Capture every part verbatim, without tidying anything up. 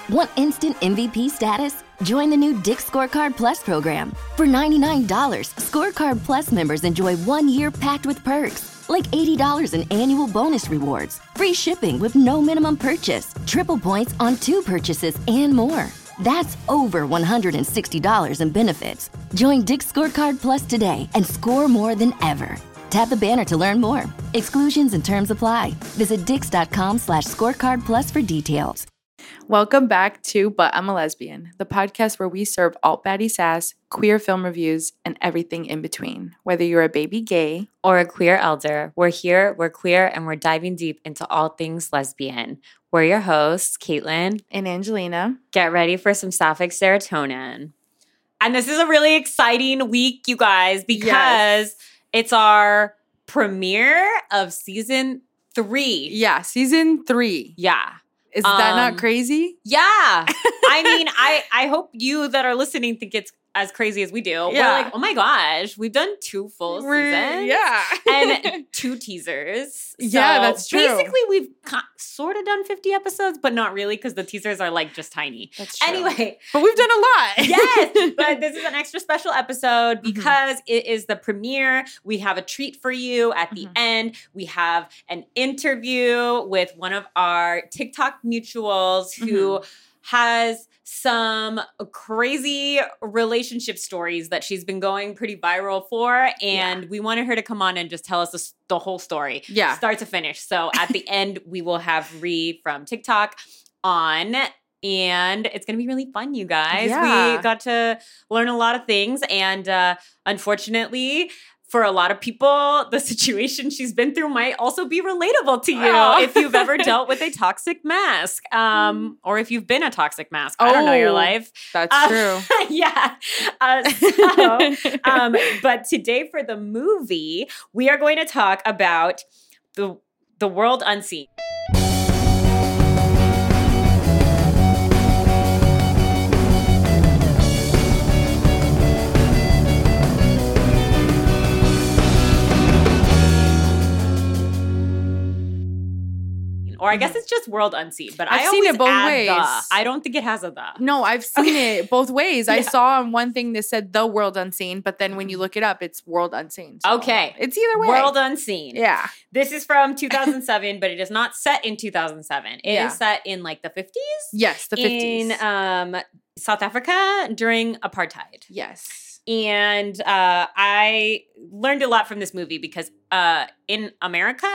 Want instant M V P status? Join the new Dick's Scorecard Plus program. For ninety-nine dollars, Scorecard Plus members enjoy one year packed with perks, like eighty dollars in annual bonus rewards, free shipping with no minimum purchase, triple points on two purchases, and more. That's over one hundred sixty dollars in benefits. Join Dick's Scorecard Plus today and score more than ever. Tap the banner to learn more. Exclusions and terms apply. Visit dix.com slash scorecard plus for details. Welcome back to But I'm a Lesbian, the podcast where we serve alt baddie sass, queer film reviews, and everything in between. Whether you're a baby gay or a queer elder, we're here, we're queer, and we're diving deep into all things lesbian. We're your hosts, Caitlin and Angelina. Get ready for some sapphic serotonin. And this is a really exciting week, you guys, because yes. It's our premiere of season three. Yeah, season three. Yeah. Is um, that not crazy? Yeah. I mean, I, I hope you that are listening think it's as crazy as we do. Yeah. We're like, oh my gosh, we've done two full We're, seasons. Yeah. And two teasers. So yeah, that's true. Basically, we've co- sort of done fifty episodes, but not really because the teasers are like just tiny. That's true. Anyway. But we've done a lot. Yes. But this is an extra special episode because mm-hmm. it is the premiere. We have a treat for you at the mm-hmm. end. We have an interview with one of our TikTok mutuals who mm-hmm. has some crazy relationship stories that she's been going pretty viral for. And yeah. we wanted her to come on and just tell us the, the whole story. Yeah. Start to finish. So at the end, we will have Ree from TikTok on. And it's going to be really fun, you guys. Yeah. We got to learn a lot of things. And uh, unfortunately, for a lot of people, the situation she's been through might also be relatable to you oh. if you've ever dealt with a toxic mask, um, or if you've been a toxic mask. Oh, I don't know your life. That's uh, true. Yeah. Uh, so, um, but today for the movie, we are going to talk about the the world unseen. Or I guess it's just world unseen, but I've I seen always it both add ways. The. I don't think it has a the. No, I've seen okay. it both ways. Yeah. I saw on one thing that said the world unseen, but then when you look it up, it's world unseen. So okay. It's either way. World unseen. Yeah. This is from two thousand seven, but it is not set in two thousand seven. It yeah. is set in like the fifties. Yes, the fifties. In um, South Africa during apartheid. Yes. And uh, I learned a lot from this movie because uh, in America...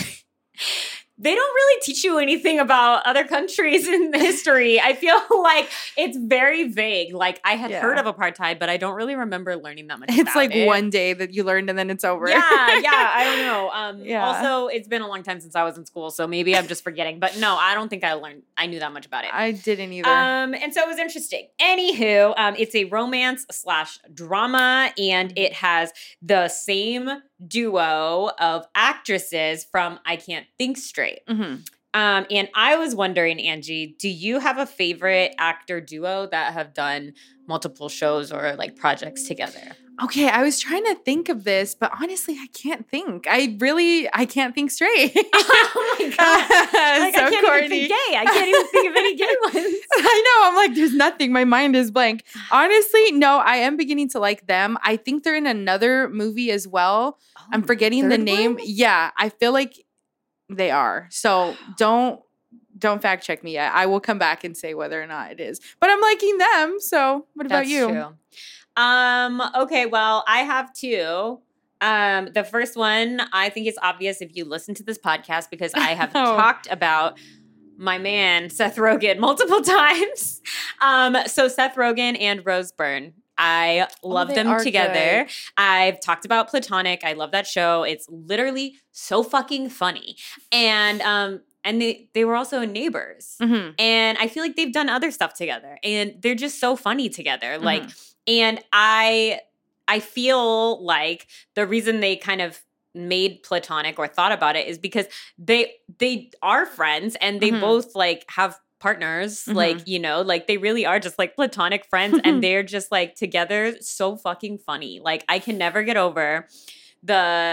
they don't really teach you anything about other countries in history. I feel like it's very vague. Like, I had yeah. heard of apartheid, but I don't really remember learning that much it's about like it. one day that you learned and then it's over. Yeah, yeah, I don't know. Um, yeah. Also, it's been a long time since I was in school, so maybe I'm just forgetting. But no, I don't think I learned, I knew that much about it. I didn't either. Um, and so it was interesting. Anywho, um, it's a romance slash drama, and it has the same duo of actresses from I Can't Think Straight. Mm-hmm. Um, and I was wondering, Angie, do you have a favorite actor duo that have done multiple shows or like projects together? Okay, I was trying to think of this, but honestly, I can't think. I really, I can't think straight. Oh my God. Like, so I can't corny. even think gay. I can't even think of any gay ones. I know. I'm like, there's nothing. My mind is blank. Honestly, no, I am beginning to like them. I think they're in another movie as well. Oh, I'm forgetting the name. One? Yeah, I feel like they are. So don't don't fact check me yet. I will come back and say whether or not it is. But I'm liking them. So what about That's you? True. Um, okay, well, I have two. Um, the first one, I think it's obvious if you listen to this podcast because I have oh. talked about my man, Seth Rogen, multiple times. Um, so Seth Rogen and Rose Byrne. I love oh, them together. Good. I've talked about Platonic. I love that show. It's literally so fucking funny. And um, and they, they were also in Neighbors. Mm-hmm. And I feel like they've done other stuff together. And they're just so funny together. Mm-hmm. Like, and I I feel like the reason they kind of made Platonic or thought about it is because they they are friends and they mm-hmm. both like have partners, mm-hmm. like, you know, like they really are just like platonic friends and they're just like together so fucking funny. Like I can never get over the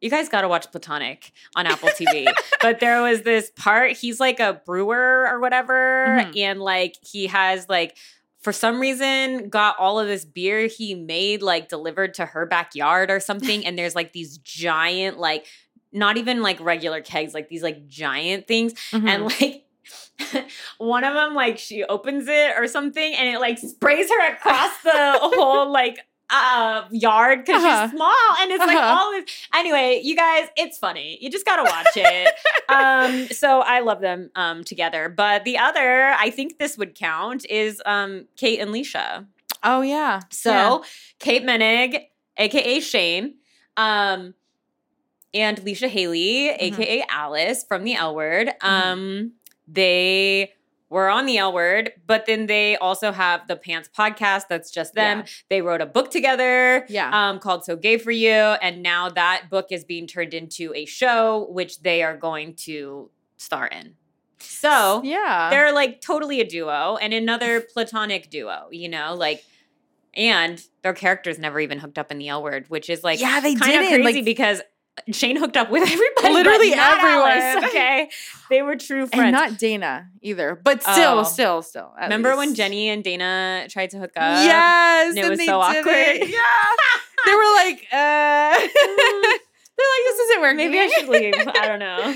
You guys got to watch Platonic on Apple T V. But there was this part, he's like a brewer or whatever. Mm-hmm. And like he has like, for some reason, got all of this beer he made like delivered to her backyard or something. And there's like these giant, like not even like regular kegs, like these like giant things. Mm-hmm. And like one of them, like she opens it or something and it like sprays her across the whole like Uh, yard because uh-huh. she's small and it's like uh-huh. all this. Anyway, you guys, it's funny. You just gotta watch it. um, so I love them um, together. But the other, I think this would count, is um, Kate and Leisha. Oh yeah. So yeah. Kate Menig, aka Shane, um, and Leisha Haley, mm-hmm. aka Alice from the L Word. Mm-hmm. Um, they were on the L Word, but then they also have the Pants podcast. That's just them. Yeah. They wrote a book together yeah. um, called So Gay For You. And now that book is being turned into a show, which they are going to star in. So yeah. they're like totally a duo and another platonic duo, you know, like, and their characters never even hooked up in the L Word, which is like yeah, they kind didn't. of crazy like, because Shane hooked up with everybody. Literally everyone. Alice, okay. They were true friends. And not Dana either. But still, oh. still, still. Remember least. when Jenny and Dana tried to hook up? Yes. And it and was they so did awkward. It. Yeah. They were like, uh. They're like, this isn't working. Maybe I should leave. I don't know.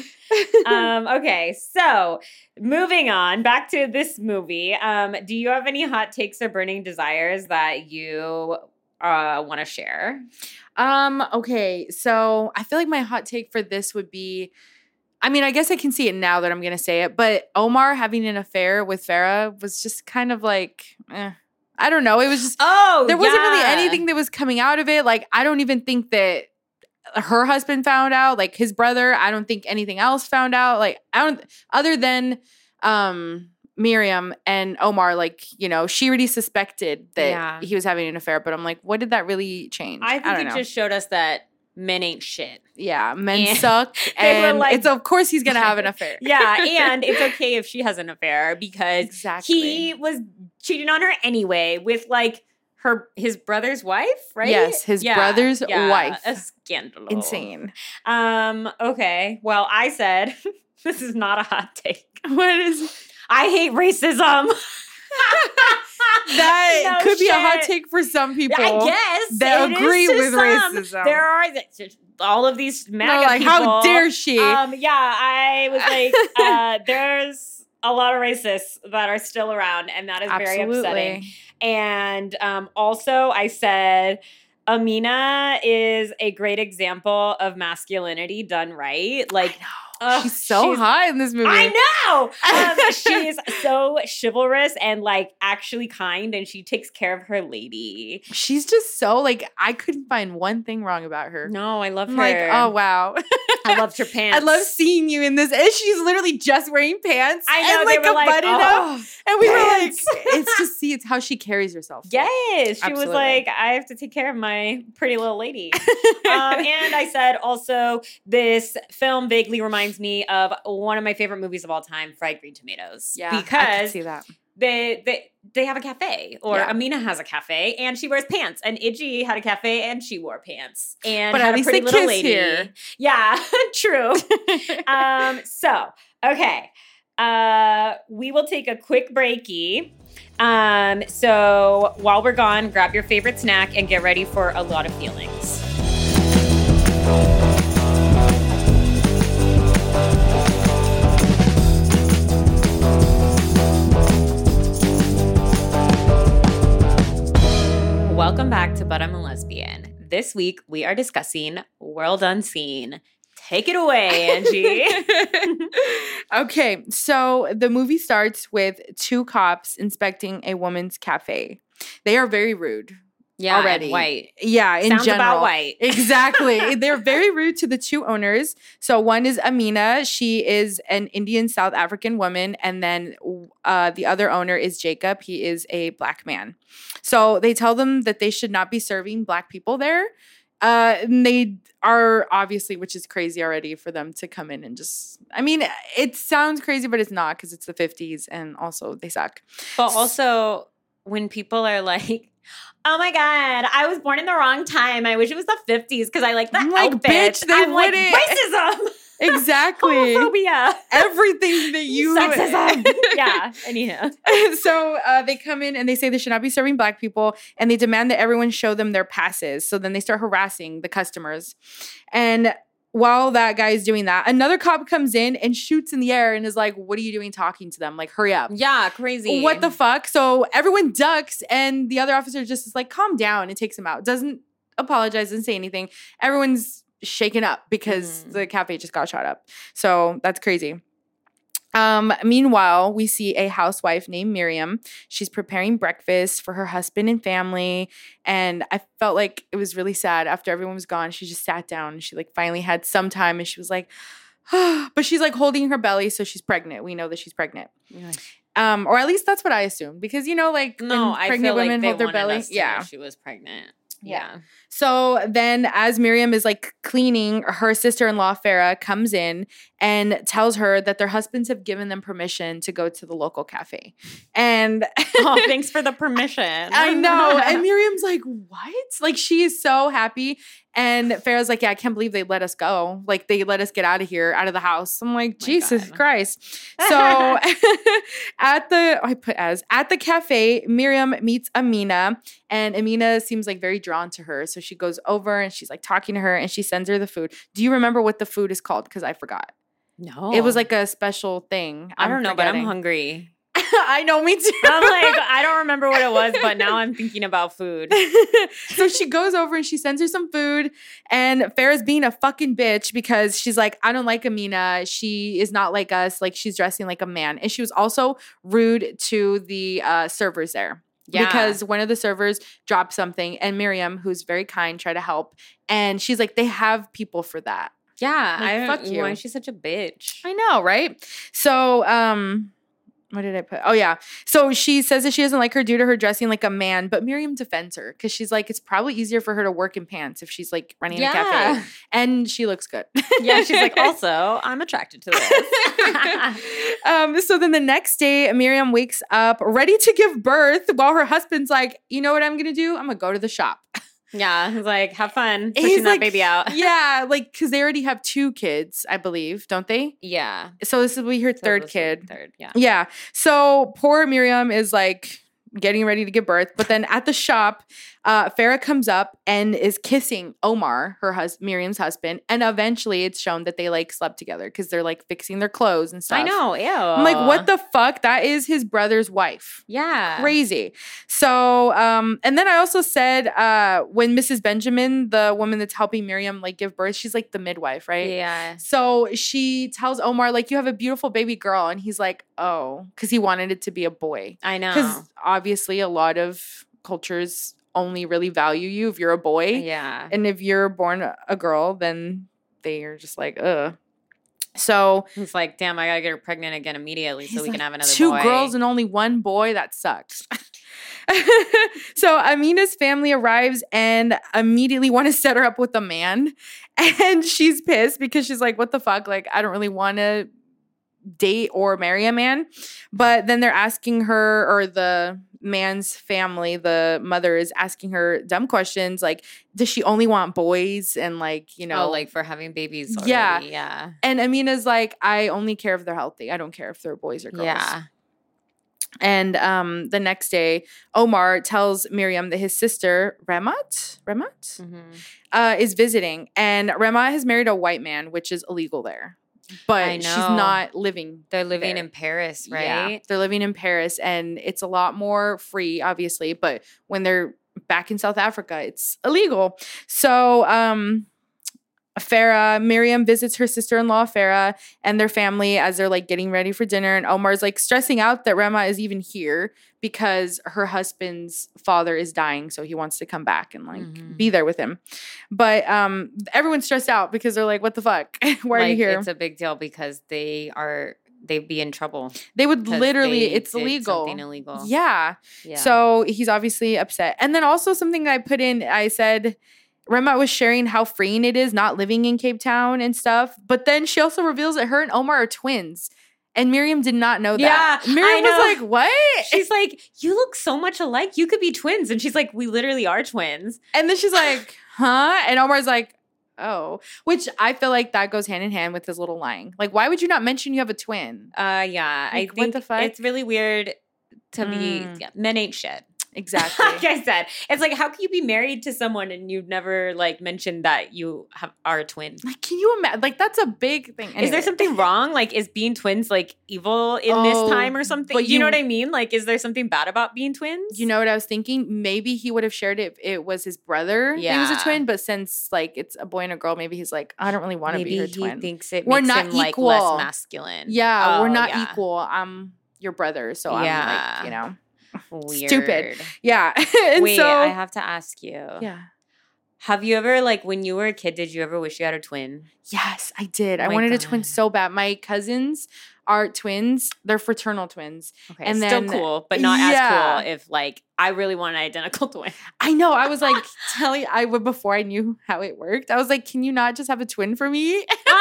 um, okay. So moving on back to this movie. Um, do you have any hot takes or burning desires that you uh, want to share? Um, okay, so I feel like my hot take for this would be, I mean, I guess I can see it now that I'm going to say it, but Omar having an affair with Farrah was just kind of like, eh, I don't know. It was just, oh, there wasn't yeah. really anything that was coming out of it. Like, I don't even think that her husband found out, like his brother. I don't think anything else found out. Like, I don't, other than, um, Miriam and Omar, like, you know, she already suspected that yeah. he was having an affair, but I'm like, what did that really change? I think I it know. just showed us that men ain't shit. Yeah, men and suck, and like, it's of course he's gonna have an affair. Yeah, and it's okay if she has an affair because exactly. he was cheating on her anyway with like her his brother's wife, right? Yes, his yeah, brother's yeah, wife. A scandal. Insane. Um. Okay. Well, I said this is not a hot take. What is? I hate racism. That no could shit. be a hot take for some people. I guess that agree with some. racism. There are all of these MAGA no, like, people. How dare she? Um, yeah, I was like, uh, there's a lot of racists that are still around, and that is Absolutely. very upsetting. And um, also, I said, Amina is a great example of masculinity done right. Like, Uh, she's so she's, hot in this movie. I know. Um, she's so chivalrous and like actually kind, and she takes care of her lady. She's just so like I couldn't find one thing wrong about her. No, I love I'm her. Like, oh wow, I loved her pants. I love seeing you in this. And she's literally just wearing pants. I know. And, they like were a like, button oh, up, and we pants. were like, it's just see, it's how she carries herself. Yes, she Absolutely. was like, I have to take care of my pretty little lady. um, and I said also, this film vaguely reminds me of one of my favorite movies of all time, Fried Green Tomatoes. Yeah, I because can see that. They, they they have a cafe, or Yeah. Amina has a cafe, and she wears pants. And Idji had a cafe, and she wore pants, and but had at a least pretty they little kiss lady. here. Yeah, true. um, so okay, uh, we will take a quick breaky. Um, so while we're gone, grab your favorite snack and get ready for a lot of feelings. Welcome back to But I'm a Lesbian. This week, we are discussing World Unseen. Take it away, Angie. Okay, so the movie starts with two cops inspecting a woman's cafe. They are very rude. Yeah, already. white. Yeah, in Sounds general. about white. Exactly. They're very rude to the two owners. So one is Amina. She is an Indian South African woman. And then uh, the other owner is Jacob. He is a black man. So they tell them that they should not be serving black people there. Uh, and they are obviously, which is crazy already for them to come in and just, I mean, it sounds crazy, but it's not because it's the fifties and also they suck. But also when people are like, Oh my God. I was born in the wrong time. I wish it was the fifties because I like the I'm like, outfits. bitch, they I'm like, wouldn't. racism. Exactly. Homophobia. Everything that you Sexism. Yeah. Anyhow. So uh, they come in and they say they should not be serving black people, and they demand that everyone show them their passes. So then they start harassing the customers. And while that guy is doing that, another cop comes in and shoots in the air and is like, what are you doing talking to them? Like, hurry up. Yeah, crazy. What the fuck? So everyone ducks, and the other officer just is like, calm down, and takes him out. Doesn't apologize and say anything. Everyone's shaken up because mm. the cafe just got shot up. So that's crazy. Um, meanwhile, we see a housewife named Miriam. She's preparing breakfast for her husband and family. And I felt like it was really sad after everyone was gone. She just sat down and she like finally had some time, and she was like, oh. But she's like holding her belly. So she's pregnant. We know that she's pregnant. Yeah. Um, or at least that's what I assumed, because, you know, like no, when I pregnant feel women like hold their belly. Yeah. Yeah. She was pregnant. Yeah. yeah. So then as Miriam is like cleaning, her sister-in-law Farah comes in and tells her that their husbands have given them permission to go to the local cafe. And oh, thanks for the permission. I know. And Miriam's like, what? Like, she is so happy. And Farah's like, yeah, I can't believe they let us go. Like, they let us get out of here, out of the house. I'm like, oh Jesus God. Christ. So at the, I put as, at the cafe, Miriam meets Amina. And Amina seems like very drawn to her. So she goes over and she's like talking to her, and she sends her the food. Do you remember what the food is called? Because I forgot. No. It was like a special thing. I don't I'm know, forgetting. but I'm hungry. I know, me too. I'm like, I don't remember what it was, but now I'm thinking about food. So she goes over and she sends her some food, and Farah's being a fucking bitch because she's like, I don't like Amina. She is not like us. Like, she's dressing like a man. And she was also rude to the uh, servers there. Yeah. Because one of the servers dropped something, and Miriam, who's very kind, tried to help. And she's like, they have people for that. Yeah. Like, I fuck you. Why is she such a bitch? I know, right? So, um... what did I put? Oh, yeah. So she says that she doesn't like her due to her dressing like a man, but Miriam defends her because she's like, it's probably easier for her to work in pants if she's like running yeah. a cafe. And she looks good. Yeah, she's like, also, I'm attracted to this. um, so then the next day, Miriam wakes up ready to give birth while her husband's like, you know what I'm going to do? I'm going to go to the shop. Yeah, he's like, have fun pushing he's that like, baby out. Yeah, like, because they already have two kids, I believe, don't they? Yeah. So this will be her so third kid. Third, yeah. Yeah. So poor Miriam is like getting ready to give birth. But then at the shop, uh, Farah comes up and is kissing Omar, her hus- Miriam's husband. And eventually it's shown that they like slept together because they're like fixing their clothes and stuff. I know. Ew. I'm like, what the fuck? That is his brother's wife. Yeah. Crazy. So, um, and then I also said, uh, when Missus Benjamin, the woman that's helping Miriam like give birth, she's like the midwife, right? Yeah. So she tells Omar, like, you have a beautiful baby girl. And he's like, oh, because he wanted it to be a boy. I know. Because obviously a lot of cultures only really value you if you're a boy. Yeah. And if you're born a girl, then they are just like, ugh. So he's like, damn, I gotta get her pregnant again immediately so we like, can have another two boy. Two girls and only one boy? That sucks. So Amina's family arrives and immediately want to set her up with a man. And she's pissed because she's like, what the fuck? Like, I don't really want to date or marry a man. But then they're asking her, or the man's family, the mother is asking her dumb questions like, does she only want boys? And like, you know, oh, like for having babies already. Yeah. Yeah. And Amina's like, I only care if they're healthy. I don't care if they're boys or girls. Yeah. And um, the next day, Omar tells Miriam that his sister, Remat, Remat, mm-hmm. uh, is visiting. And Remat has married a white man, which is illegal there. But she's not living They're living there. in Paris, right? Yeah, they're living in Paris, and it's a lot more free, obviously. But when they're back in South Africa, it's illegal. So um, Farah, Miriam visits her sister-in-law, Farah, and their family as they're like getting ready for dinner. And Omar's like stressing out that Rema is even here because her husband's father is dying. So he wants to come back and like mm-hmm. be there with him. But um, everyone's stressed out because they're like, what the fuck? Why like, are you here? It's a big deal because they are, they'd be in trouble. They would literally, they it's illegal. Something illegal. Yeah. yeah. So he's obviously upset. And then also something I put in, I said, Rema was sharing how freeing it is not living in Cape Town and stuff. But then she also reveals that her and Omar are twins. And Miriam did not know Yeah, that. Miriam I know. was like, what? She's like, you look so much alike. You could be twins. And she's like, we literally are twins. And then she's like, huh? And Omar's like, oh. Which I feel like that goes hand in hand with his little lying. Like, why would you not mention you have a twin? Uh, yeah. Like, I what think the fuck? it's really weird to Mm. be, yeah, men ain't shit. Exactly. Like I said, it's like, how can you be married to someone and you've never like mentioned that you have are a twin? Like, can you imagine? Like, that's a big thing. Is Anyway. there something wrong? Like, is being twins like evil in Oh, this time or something? but You know you- what I mean? Like, is there something bad about being twins? You know what I was thinking? Maybe he would have shared it if it was his brother that he was Yeah. a twin. But since, like, it's a boy and a girl, maybe he's like, I don't really want to maybe be her he twin. thinks it We're makes not him like equal. less masculine. Yeah, we're Oh, not yeah. equal. I'm your brother. So I'm Yeah. like, you know. Weird. Stupid. Yeah. and Wait, so, I have to ask you. yeah. Have you ever, like, when you were a kid, did you ever wish you had a twin? Yes, I did. Oh I my wanted a twin God. so bad. My cousins are twins. They're fraternal twins. Okay, And still then- cool, but not Yeah. as cool if, like, I really want an identical twin. I know. I was like telling I would before I knew how it worked. I was like, can you not just have a twin for me?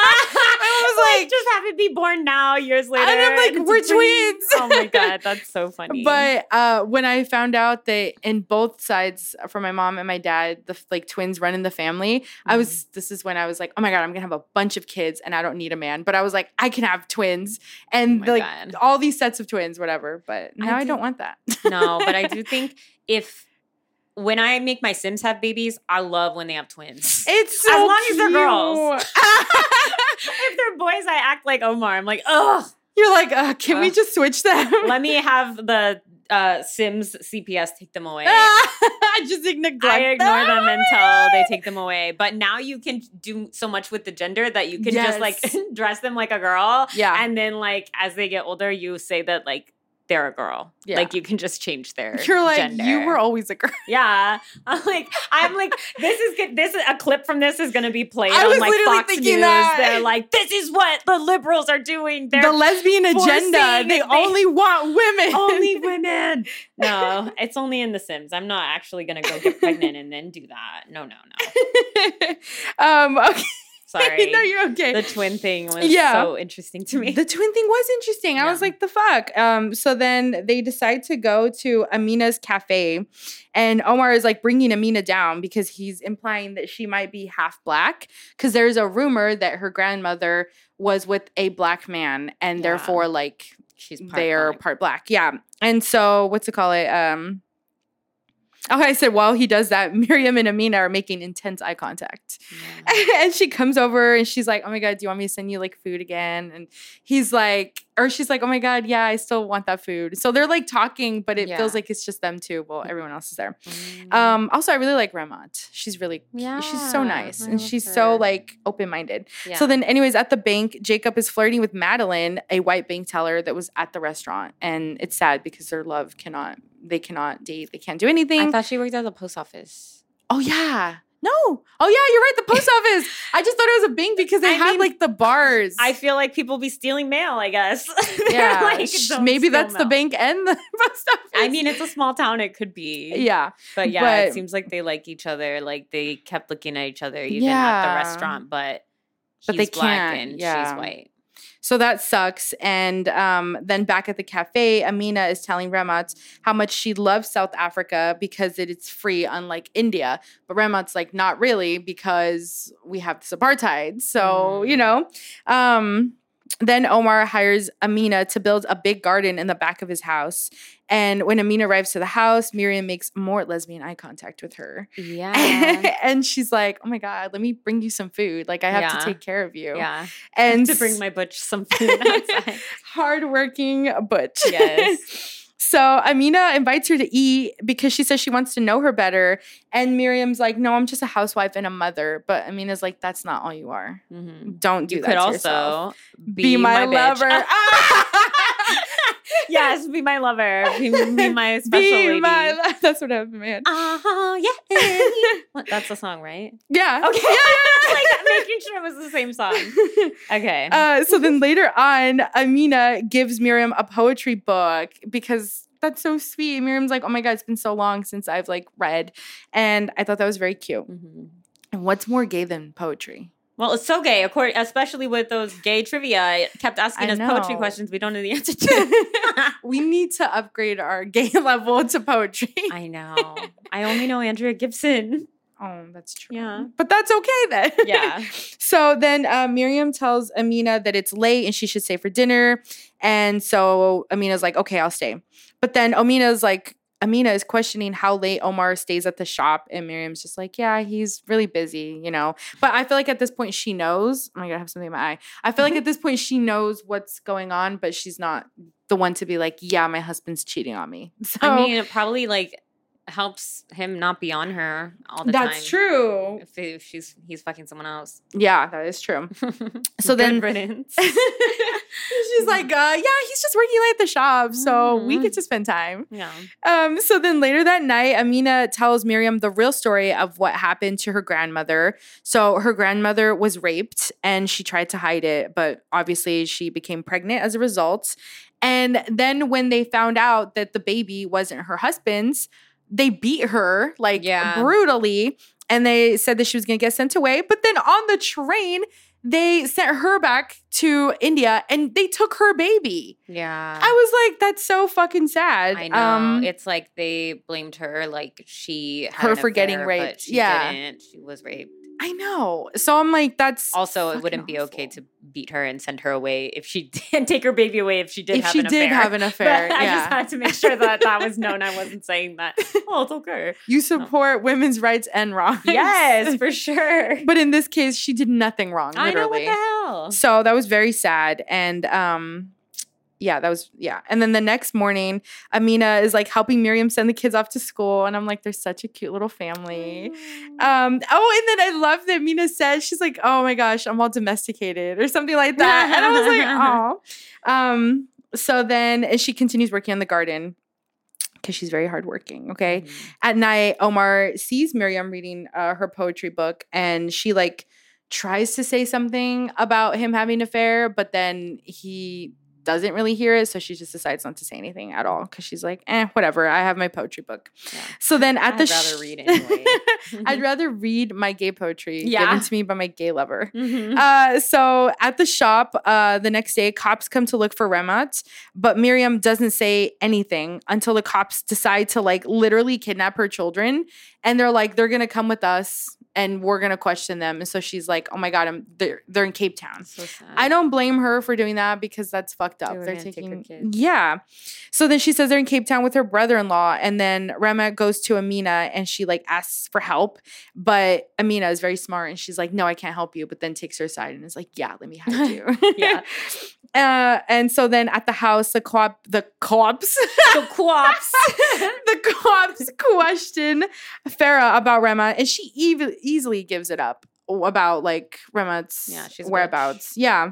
I was like- just have it be born now, years later. And I'm like, it's a we're twin. twins. Oh my God, that's so funny. But uh, when I found out that in both sides, from my mom and my dad, the like twins run in the family, I was. This is when I was like, oh my God, I'm gonna have a bunch of kids, and I don't need a man. But I was like, I can have twins, and Oh my like God. all these sets of twins, whatever. But now I, do- don't want that. No, but I do think if when I make my Sims have babies, I love when they have twins. It's so As long as they're girls. cute. If they're boys, I act like Omar. I'm like, ugh. You're like, uh, can we Ugh. just switch them? Let me have the uh, Sims C P S take them away. I just neglect I ignore them Oh my until God. they take them away. But now you can do so much with the gender that you can just like Yes. dress them like a girl. Yeah. And then like as they get older, you say that like they're a girl. Yeah. Like you can just change their You're like, gender. you were always a girl. Yeah. I'm like, I'm like, this is good. This a clip from this is gonna be played I on was like literally Fox thinking News. that. They're like, this is what the liberals are doing. They're The lesbian agenda. forcing- They they- only want women. only women. No, it's only in The Sims. I'm not actually gonna go get pregnant and then do that. No, no, no. um, okay. Sorry. no, you're okay. The twin thing was Yeah. so interesting to me. The twin thing was interesting. I was Yeah. like, the fuck? Um, so then they decide to go to Amina's cafe, and Omar is like bringing Amina down because he's implying that she might be half black because there's a rumor that her grandmother was with a black man and Yeah. therefore like She's part they're black. part black. Yeah. And so what's it call it? Um Okay, I said while he does that, Miriam and Amina are making intense eye contact. Yeah. And she comes over and she's like, oh my God, do you want me to send you like food again? And he's like, or she's like, oh my God, yeah, I still want that food. So they're like talking, but it Yeah. feels like it's just them two. Well, everyone else is there. Mm. Um, also, I really like Ramat. She's really, she's so Yeah, nice. I And love she's so her. like open-minded. Yeah. So then anyways, at the bank, Jacob is flirting with Madeline, a white bank teller that was at the restaurant. And it's sad because their love cannot, they cannot date. They can't do anything. I thought she worked at the post office. Oh yeah. No. Oh yeah, you're right. The post office. I just thought it was a bank because they I had mean, like the bars. I feel like people be stealing mail, I guess. They're yeah. like, sh- "Don't maybe steal that's the mail." bank and the post office. I mean, it's a small town. It could be. yeah. But yeah, but- it seems like they like each other. Like they kept looking at each other even at Yeah. the restaurant, but But he's they black can't, and yeah. she's white. So that sucks. And um, then back at the cafe, Amina is telling Ramat how much she loves South Africa because it is free, unlike India. But Ramat's like, not really, because we have this apartheid. So, Mm. you know. Um, then Omar hires Amina to build a big garden in the back of his house. And when Amina arrives to the house, Miriam makes more lesbian eye contact with her. Yeah. And she's like, oh my God, let me bring you some food. Like, I have Yeah. to take care of you. yeah. And To bring my butch some food outside. hardworking butch. Yes. So Amina invites her to eat because she says she wants to know her better. And Miriam's like, no, I'm just a housewife and a mother. But Amina's like, that's not all you are. Mhm. Don't do You that could to also yourself. be, Be my, bitch. lover. Yes, be my lover. Be, be my special Be lady. my lo- That's what happened, man. Uh-huh, yeah. What, that's the song, right? Yeah. Okay. Yeah. like making sure it was the same song. Okay. Uh, so then later on, Amina gives Miriam a poetry book because that's so sweet. Miriam's like, oh my God, it's been so long since I've like read. And I thought that was very cute. Mhm. And what's more gay than poetry? Well, it's so gay, according, especially with those gay trivia. It kept asking I us poetry know. questions we don't know the answer to. We need to upgrade our gay level to poetry. I know. I only know Andrea Gibson. Oh, that's true. Yeah. But that's okay then. Yeah. So then uh, Miriam tells Amina that it's late and she should stay for dinner. And so Amina's like, okay, I'll stay. But then Amina's like, Amina is questioning how late Omar stays at the shop. And Miriam's just like, yeah, he's really busy, you know. But I feel like at this point she knows. Oh my God, I have something in my eye. I feel like at this point she knows what's going on, but she's not the one to be like, yeah, my husband's cheating on me. So I mean, it probably like helps him not be on her all the time. that's true. If, if she's he's fucking someone else. Yeah, that is true. So Good then riddance. she's like, uh, yeah, he's just working late at the shop, so we Mhm. get to spend time. Yeah. Um, so then later that night, Amina tells Miriam the real story of what happened to her grandmother. So her grandmother was raped and she tried to hide it, but obviously she became pregnant as a result. And then when they found out that the baby wasn't her husband's, they beat her like Yeah. brutally. And they said that she was going to get sent away. But then on the train, they sent her back to India and they took her baby. Yeah. I was like, that's so fucking sad. I know. Um, It's like they blamed her like she had Her an for getting affair, raped. But she Yeah. didn't. She was raped. I know. So I'm like, that's Also, it fucking wouldn't be okay awful. to beat her and send her away if she did take her baby away if she did If have she an did affair. have an affair, But I yeah. just had to make sure that that was known. I wasn't saying that. Oh, it's okay. You support women's rights and wrongs. Yes, for sure. But in this case, she did nothing wrong, I know, literally. what the hell? So that was very sad. And um, yeah, that was, yeah. And then the next morning, Amina is like helping Miriam send the kids off to school. And I'm like, they're such a cute little family. Um, oh, and then I love that Amina said, she's like, oh my gosh, I'm all domesticated or something like that. And I was like, oh. Um, so then and she continues working on the garden because she's very hardworking. Okay. Mhm. At night, Omar sees Miriam reading uh, her poetry book and she like tries to say something about him having an affair, but then he doesn't really hear it. So she just decides not to say anything at all because she's like, eh, whatever. I have my poetry book. Yeah. So then at I'd the rather sh- read anyway. I'd rather read my gay poetry Yeah. given to me by my gay lover. Mhm. Uh, so at the shop, uh, the next day, cops come to look for Remat, but Miriam doesn't say anything until the cops decide to like literally kidnap her children. And they're like, they're gonna come with us and we're gonna question them. And so she's like, oh my God, I'm they're they're in Cape Town. So sad. I don't blame her for doing that because that's fucked up. They were They're gonna take her taking, kids. yeah. So then she says they're in Cape Town with her brother-in-law, and then Rema goes to Amina and she like asks for help, but Amina is very smart and she's like, no, I can't help you. But then takes her aside and is like, yeah, let me help you. Yeah. Uh, and so then at the house, the co-op, the co-ops, The co-ops. the co-ops question Farah about Rema, and she ev- easily gives it up about like Rema's Yeah, she's a bitch. whereabouts. Yeah.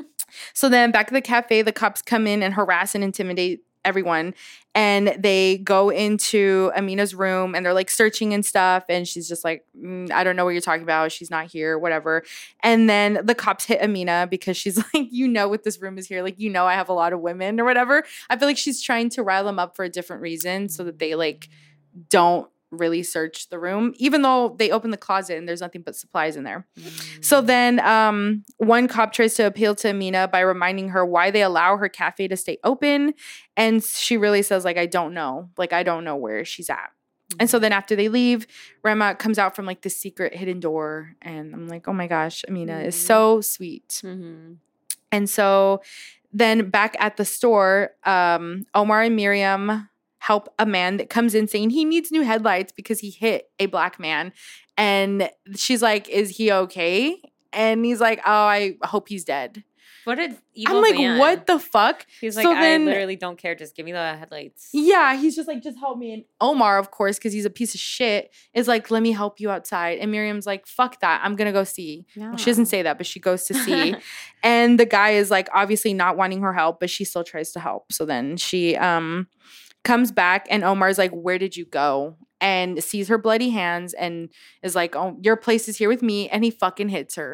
So then back at the cafe, the cops come in and harass and intimidate everyone. And they go into Amina's room and they're like searching and stuff. And she's just like, mm, I don't know what you're talking about. She's not here, whatever. And then the cops hit Amina because she's like, you know what this room is here. Like, you know, I have a lot of women or whatever. I feel like she's trying to rile them up for a different reason so that they like don't really search the room, even though they open the closet and there's nothing but supplies in there. So then um, one cop tries to appeal to Amina by reminding her why they allow her cafe to stay open. And she really says, like, I don't know. Like, I don't know where she's at. And so then after they leave, Rema comes out from like the secret hidden door. And I'm like, oh my gosh, Amina is so sweet. Mhm. And so then back at the store, um, Omar and Miriam help a man that comes in saying he needs new headlights because he hit a black man. And she's like, is he okay? And he's like, oh, I hope he's dead. What an evil I'm like, man. what the fuck? He's like, So I then- literally don't care. Just give me the headlights. Yeah, he's just like, just help me. And Omar, of course, because he's a piece of shit, is like, let me help you outside. And Miriam's like, fuck that. I'm going to go see. Yeah. She doesn't say that, but she goes to see. And the guy is like, obviously not wanting her help, but she still tries to help. So then she um comes back and Omar's like, where did you go? And sees her bloody hands and is like, oh, your place is here with me. And he fucking hits her.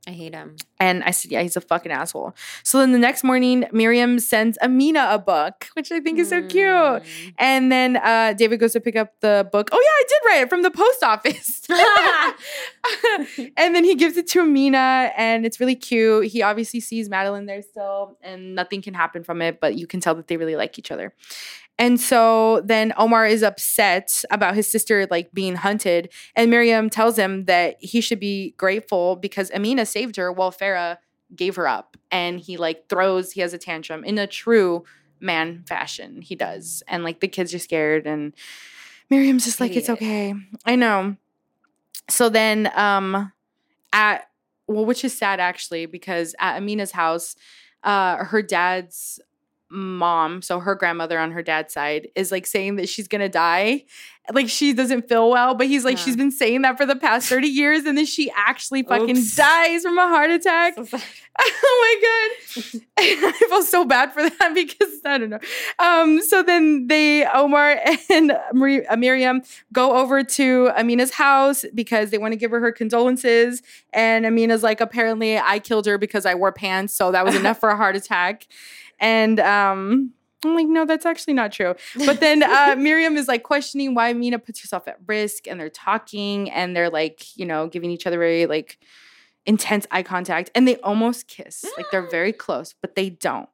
I hate him. And I said, yeah, he's a fucking asshole. So then the next morning, Miriam sends Amina a book, which I think is so cute. Mm. And then uh, David goes to pick up the book. Oh, yeah, I did write it from the post office. And then he gives it to Amina, and it's really cute. He obviously sees Madeline there still, and nothing can happen from it, but you can tell that they really like each other. And so then Omar is upset about his sister like being hunted, and Miriam tells him that he should be grateful because Amina saved her while Farah gave her up. And he like throws, he has a tantrum in a true man fashion. He does. And like the kids are scared, and Miriam's just like, Idiot. it's okay. I know. So then um at well, which is sad actually, because at Amina's house, uh, her dad's mom, so her grandmother on her dad's side, is like saying that she's gonna die, like she doesn't feel well, but he's like, Yeah. she's been saying that for the past thirty years, and then she actually fucking Oops. dies from a heart attack. So sad. Oh my god. I feel so bad for that because I don't know. Um, so then they, Omar and Mir- Miriam, go over to Amina's house because they want to give her her condolences. And Amina's like, apparently I killed her because I wore pants, so that was enough for a heart attack. And um, I'm like, no, that's actually not true. But then uh, Miriam is like questioning why Amina puts herself at risk, and they're talking and they're like, you know, giving each other very like intense eye contact, and they almost kiss. Like they're very close, but they don't.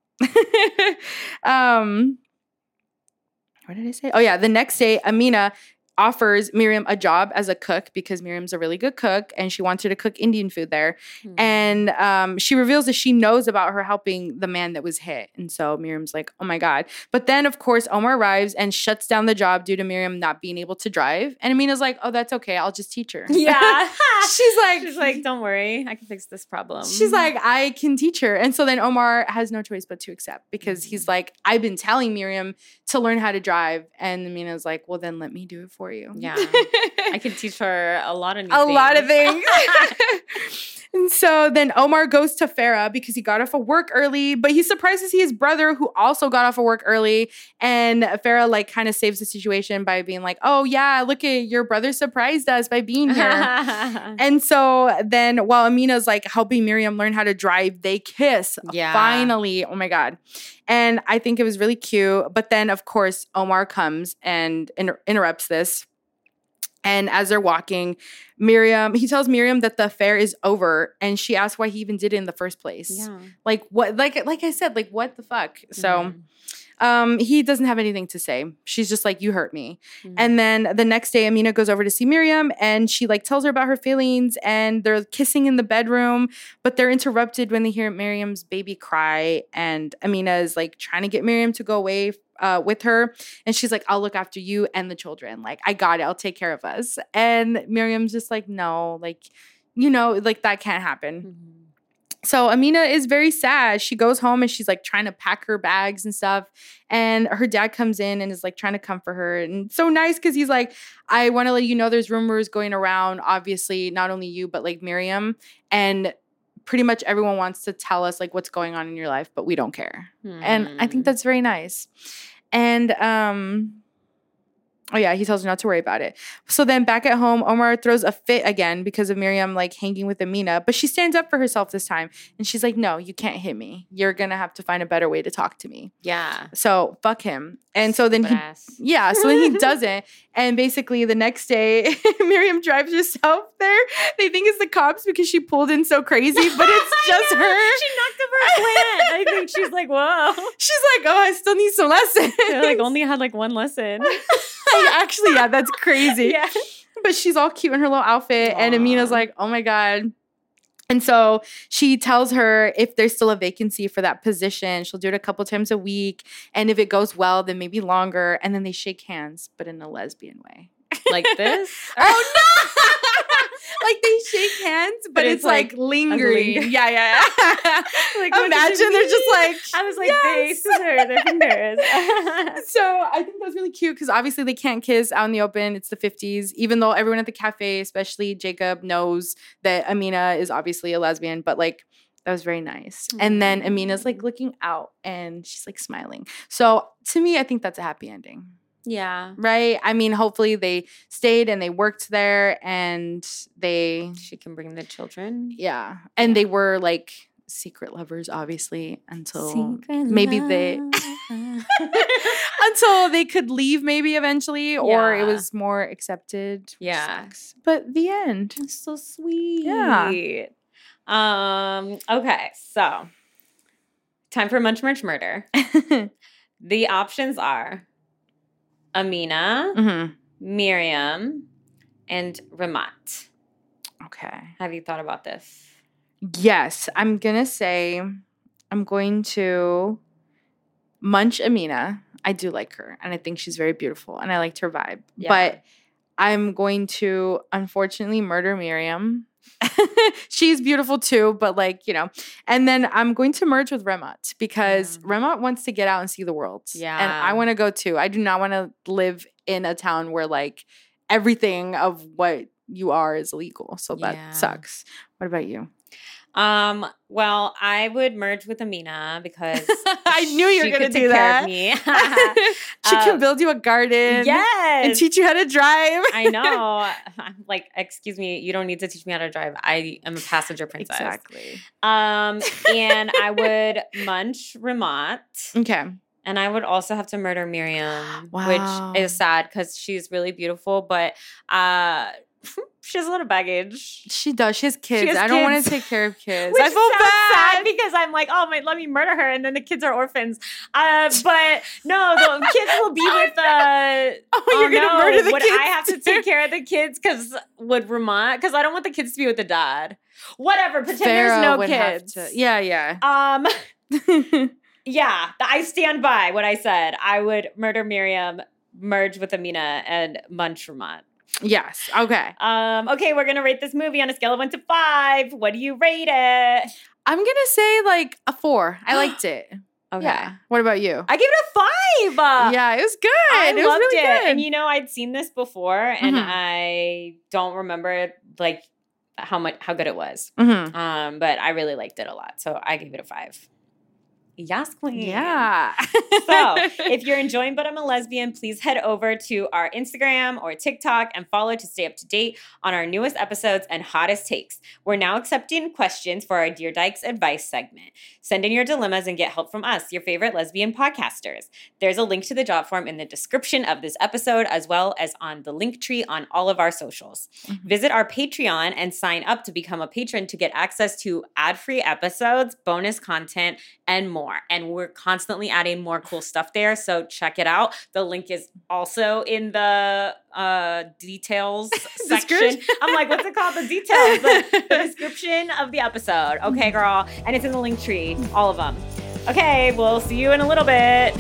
um, what did I say? Oh yeah, the next day, Amina offers Miriam a job as a cook because Miriam's a really good cook and she wants her to cook Indian food there. Hmm. And um, she reveals that she knows about her helping the man that was hit. And so Miriam's like, oh my God. But then, of course, Omar arrives and shuts down the job due to Miriam not being able to drive. And Amina's like, oh, that's okay. I'll just teach her. Yeah. She's like, She's like, don't worry. I can fix this problem. She's like, I can teach her. And so then Omar has no choice but to accept because he's like, I've been telling Miriam to learn how to drive. And Amina's like, well, then let me do it for you. Yeah. I can teach her a lot of new a things. lot of things. And so then Omar goes to Farah because he got off of work early, but he's surprised to see his brother who also got off of work early. And Farah like kind of saves the situation by being like, oh yeah, look at your brother surprised us by being here. And so then while Amina's like helping Miriam learn how to drive, they kiss. Yeah. Finally. Oh my God. And I think it was really cute. But then of course Omar comes and inter- interrupts this. And as they're walking, Miriam, he tells Miriam that the affair is over, and she asks why he even did it in the first place. Yeah. Like what? Like like I said, like what the fuck? So, Mhm. um, he doesn't have anything to say. She's just like, you hurt me. Mhm. And then the next day, Amina goes over to see Miriam, and she like tells her about her feelings, and they're kissing in the bedroom, but they're interrupted when they hear Miriam's baby cry, and Amina is like trying to get Miriam to go away uh, with her, and she's like, I'll look after you and the children. Like, I got it. I'll take care of us. And Miriam's just like, no, like, you know, like that can't happen. Mhm. So Amina is very sad. She goes home and she's like trying to pack her bags and stuff. And her dad comes in and is like trying to comfort her. And it's so nice because he's like, I want to let you know there's rumors going around, obviously, not only you, but like Miriam. And pretty much everyone wants to tell us like what's going on in your life, but we don't care. And I think Hmm. that's very nice. And um oh yeah, he tells her not to worry about it. So then back at home, Omar throws a fit again because of Miriam like hanging with Amina, but she stands up for herself this time. And she's like, no, you can't hit me. You're going to have to find a better way to talk to me. Yeah. So fuck him. And so then he, Stupid ass. yeah, so then he doesn't. And basically the next day, Miriam drives herself there. They think it's the cops because she pulled in so crazy, but it's just Yeah. her. She knocked up her plant. I think she's like, whoa. She's like, oh, I still need some lessons. They like only had like one lesson. Actually, yeah, that's crazy. Yeah. But she's all cute in her little outfit. And Amina's Aw. like, oh my God. And so she tells her if there's still a vacancy for that position, she'll do it a couple times a week. And if it goes well, then maybe longer. And then they shake hands, but in a lesbian way. Like this? Oh no! Like they shake hands, but, But it's, it's, like, like, lingering. ugly. Yeah, yeah. yeah. Like, what does Imagine it they're just mean? like, I was like, yes. they scissor their fingers. So I think that's really cute because obviously they can't kiss out in the open. It's the fifties, even though everyone at the cafe, especially Jacob, knows that Amina is obviously a lesbian, but like that was very nice. And then Amina's like looking out and she's like smiling. So to me, I think that's a happy ending. Yeah. Right? I mean, hopefully they stayed and they worked there and they She can bring the children. yeah. And Yeah. they were like secret lovers obviously until Secret maybe they until they could leave maybe eventually or it Yeah. was more accepted. Yeah. Sucks. But the end. It's so sweet. Yeah. Um, okay, so time for Munch Merch Murder. The options are Amina, Mhm. Miriam, and Ramat. Okay. Have you thought about this? Yes, I'm gonna say I'm going to munch Amina. I do like her, and I think she's very beautiful, and I liked her vibe. Yeah. But I'm going to unfortunately murder Miriam. She's beautiful too, but like you know. And then I'm going to merge with Remat because Yeah. Remat wants to get out and see the world. Yeah. and I want to go too. I do not want to live in a town where like everything of what you are is illegal. So that Yeah. sucks. What about you? Um, well, I would merge with Amina because I knew you were she gonna could do take care that. of me. She Uh, can build you a garden. yes. And teach you how to drive. I know. I'm like, excuse me, you don't need to teach me how to drive. I am a passenger princess. Exactly. Um, and I would munch Ramat. Okay. And I would also have to murder Miriam, Wow. which is sad because she's really beautiful, but uh, she has a lot of baggage. She does. She has kids. has I don't want kids. to take care of kids. Which I feel sounds bad. sad because I'm like, oh my, let me murder her, and then the kids are orphans. Uh, but no, the kids will be with. Uh, Oh, you're gonna no, murder the would kids I have to too? take care of the kids? Because would Ramat? Because I don't want the kids to be with the dad. Whatever. Pretend there's Farrah no would have kids. to- Yeah, yeah. Um. Yeah, I stand by what I said. I would murder Miriam, merge with Amina, and munch Ramat. Yes. Okay. Um, okay, we're gonna rate this movie on a scale of one to five. What do you rate it? I'm gonna say like a four. I liked it. Okay. Yeah. What about you? I give it a five. Uh, yeah, it was good. I it was loved really it. good. And you know, I'd seen this before and Mhm. I don't remember like how much how good it was. Mhm. Um, but I really liked it a lot. So I gave it a five. Yes, queen. Yeah. So, if you're enjoying But I'm a Lesbian, please head over to our Instagram or TikTok and follow to stay up to date on our newest episodes and hottest takes. We're now accepting questions for our Dear Dykes advice segment. Send in your dilemmas and get help from us, your favorite lesbian podcasters. There's a link to the job form in the description of this episode, as well as on the link tree on all of our socials. Mhm. Visit our Patreon and sign up to become a patron to get access to ad-free episodes, bonus content, and more. And we're constantly adding more cool stuff there, so check it out. The link is also in the uh, details section. Description? I'm like, what's it called? The details, the, the description of the episode. Okay, girl. And it's in the link tree, all of them. Okay, we'll see you in a little bit.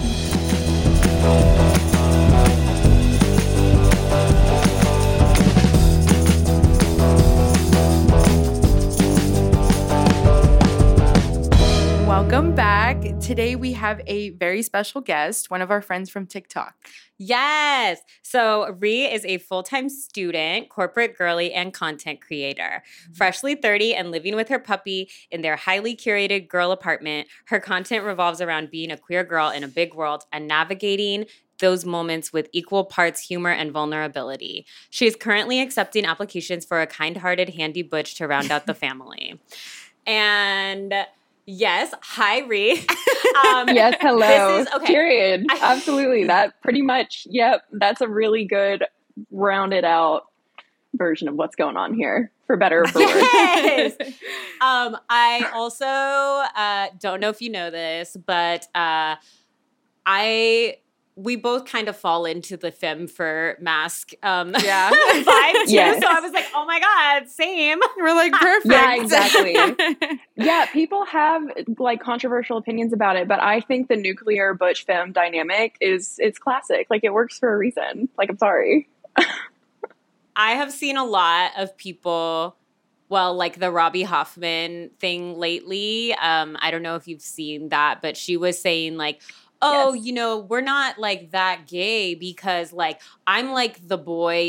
Welcome back. Today we have a very special guest, one of our friends from TikTok. Yes. So Ree is a full-time student, corporate girly, and content creator. Freshly thirty and living with her puppy in their highly curated girl apartment, her content revolves around being a queer girl in a big world and navigating those moments with equal parts humor and vulnerability. She is currently accepting applications for a kind-hearted handy butch to round out the family. And yes, hi Ree. Um, Yes, hello. This is, okay. Period. I- Absolutely. That pretty much, yep, that's a really good rounded out version of what's going on here, for better or for worse. Yes. Um, I also uh, don't know if you know this, but uh, I we both kind of fall into the femme for mask um, Yeah. vibe too. Yes. So I was like, oh my god, same. We're like, perfect. Yeah, exactly. Yeah, people have like controversial opinions about it, but I think the nuclear butch femme dynamic is it's classic. Like it works for a reason. Like I'm sorry. I have seen a lot of people, well, like the Robbie Hoffman thing lately. Um, I don't know if you've seen that, but she was saying like, oh, Yes. you know, we're not like that gay because like I'm like the boy,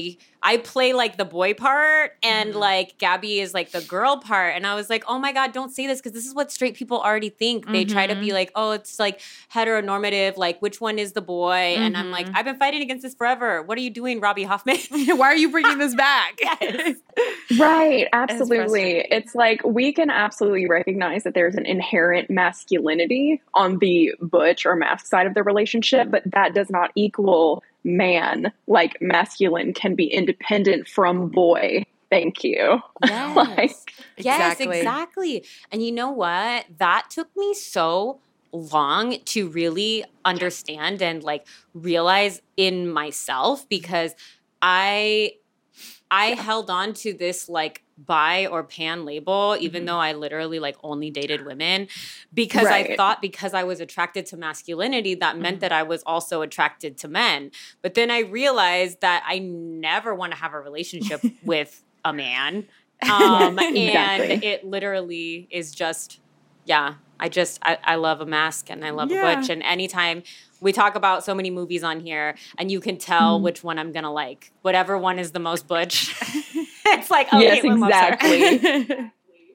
I play like the boy part and Mm-hmm. like Gabby is like the girl part. And I was like, oh my God, don't say this because this is what straight people already think. They try to be Mhm. like, oh, it's like heteronormative, like which one is the boy? And I'm like, Mhm. I've been fighting against this forever. What are you doing, Robbie Hoffman? Why are you bringing this back? Yes. Right, absolutely. frustrating. It's like we can absolutely recognize that there's an inherent masculinity on the butch or mask side of the relationship, but that does not equal man. Like masculine can be independent from boy. Thank you. Yes. Like, Yes, Exactly. exactly. And you know what? That took me so long to really understand and like realize in myself because I I held on to this like bi or pan label, even Mhm. though I literally like only dated women because I Right. thought because I was attracted to masculinity, that meant Mhm. that I was also attracted to men. But then I realized that I never want to have a relationship with a man. Um, Yes, and exactly. it literally is just, yeah, I just, I, I love a mask and I love Yeah. a butch. And anytime we talk about so many movies on here and you can tell Mhm. which one I'm going to like, whatever one is the most butch, it's like, oh, Yes, Caitlin loves her. exactly.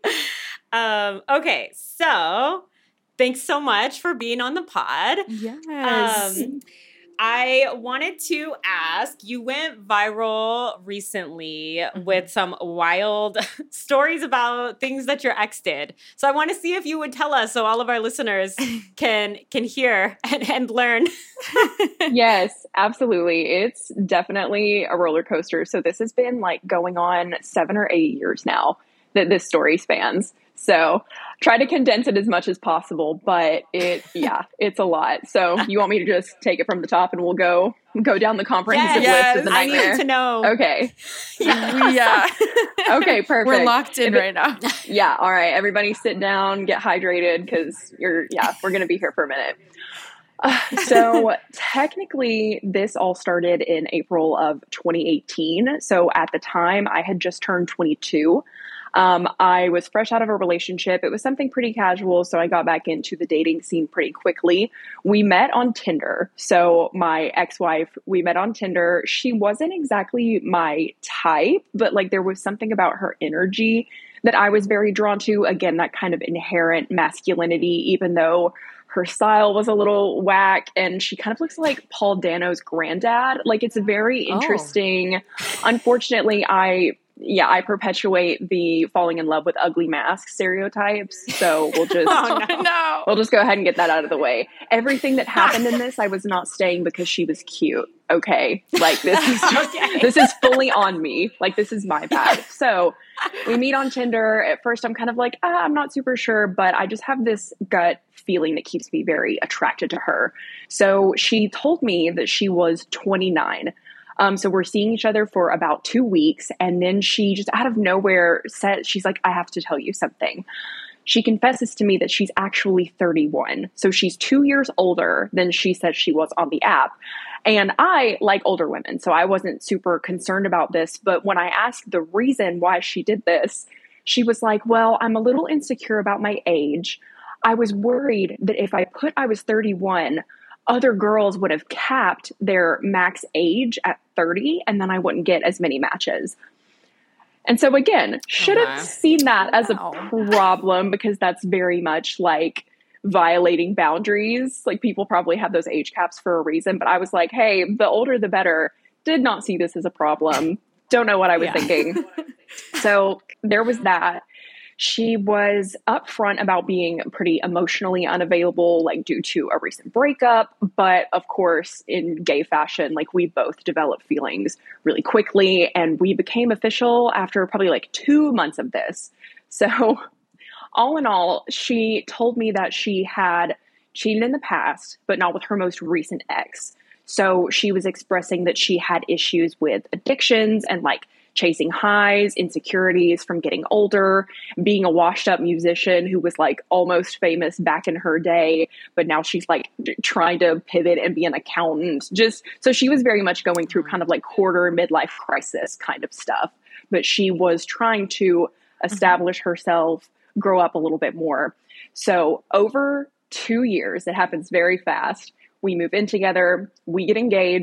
um, okay, so thanks so much for being on the pod. Yes. Um, I wanted to ask, you went viral recently Mhm. with some wild stories about things that your ex did. So I want to see if you would tell us so all of our listeners can can hear and, and learn. Yes, absolutely. It's definitely a roller coaster. So this has been like going on seven or eight years now that this story spans. So try to condense it as much as possible, but it, yeah, it's a lot. So you want me to just take it from the top and we'll go go down the comprehensive Yes, list of the I nightmare? need to know. Okay. Yeah. Okay, perfect. We're locked in If it- right now. Yeah. All right. Everybody sit down, get hydrated because you're, yeah, we're going to be here for a minute. Uh, so technically, this all started in April of twenty eighteen. So at the time, I had just turned twenty-two. Um, I was fresh out of a relationship. It was something pretty casual, so I got back into the dating scene pretty quickly. We met on Tinder. So my ex-wife, we met on Tinder. She wasn't exactly my type, but like there was something about her energy that I was very drawn to. Again, that kind of inherent masculinity, even though her style was a little whack and she kind of looks like Paul Dano's granddad. Like it's very Oh. interesting. Unfortunately, I yeah, I perpetuate the falling in love with ugly mask stereotypes. So we'll just Oh, no. No. we'll just go ahead and get that out of the way. Everything that happened in this, I was not staying because she was cute. Okay. Like this is Okay. this is fully on me. Like this is my bad. So we meet on Tinder. At first I'm kind of like, ah, I'm not super sure, but I just have this gut feeling that keeps me very attracted to her. So she told me that she was twenty-nine. Um, so we're seeing each other for about two weeks. And then she just out of nowhere said, she's like, I have to tell you something. She confesses to me that she's actually thirty-one. So she's two years older than she said she was on the app. And I like older women, so I wasn't super concerned about this. But when I asked the reason why she did this, she was like, well, I'm a little insecure about my age. I was worried that if I put I was thirty-one, other girls would have capped their max age at thirty, and then I wouldn't get as many matches. And so again, should Okay. have seen that as a Wow. problem because that's very much like violating boundaries. Like people probably have those age caps for a reason, but I was like, hey, the older the better. Did not see this as a problem. Don't know what I was Yeah. thinking. So there was that. She was upfront about being pretty emotionally unavailable, like due to a recent breakup. But of course, in gay fashion, like we both developed feelings really quickly and we became official after probably like two months of this. So all in all, she told me that she had cheated in the past, but not with her most recent ex. So she was expressing that she had issues with addictions and like chasing highs, insecurities from getting older, being a washed up musician who was like almost famous back in her day, but now she's like trying to pivot and be an accountant. Just so she was very much going through kind of like quarter midlife crisis kind of stuff, but she was trying to establish herself, grow up a little bit more. So over two years, it happens very fast. We move in together, we get engaged.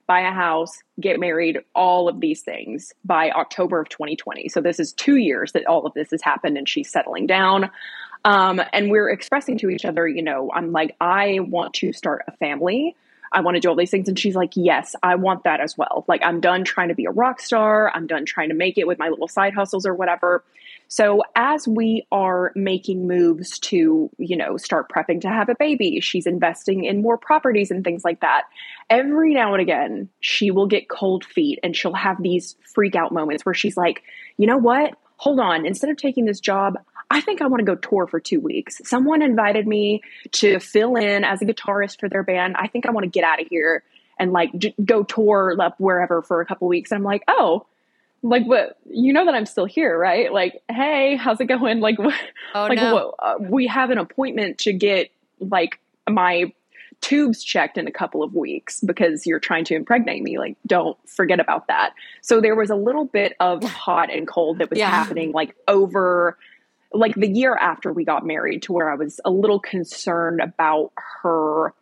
buy a house, get married, all of these things by October of twenty twenty. So this is two years that all of this has happened and she's settling down. Um, and we're expressing to each other, you know, I'm like, I want to start a family. I want to do all these things. And she's like, yes, I want that as well. Like, I'm done trying to be a rock star. I'm done trying to make it with my little side hustles or whatever. So as we are making moves to, you know, start prepping to have a baby, she's investing in more properties and things like that. Every now and again, she will get cold feet and she'll have these freak out moments where she's like, you know what? Hold on. Instead of taking this job, I think I want to go tour for two weeks. Someone invited me to fill in as a guitarist for their band. I think I want to get out of here and like j- go tour up wherever for a couple weeks. And I'm like, oh, like, what, you know that I'm still here, right? Like, hey, how's it going? Like, what, Oh, like, no. what, uh, we have an appointment to get like my tubes checked in a couple of weeks because you're trying to impregnate me. Like, don't forget about that. So there was a little bit of hot and cold that was Yeah. happening like over like the year after we got married, to where I was a little concerned about her,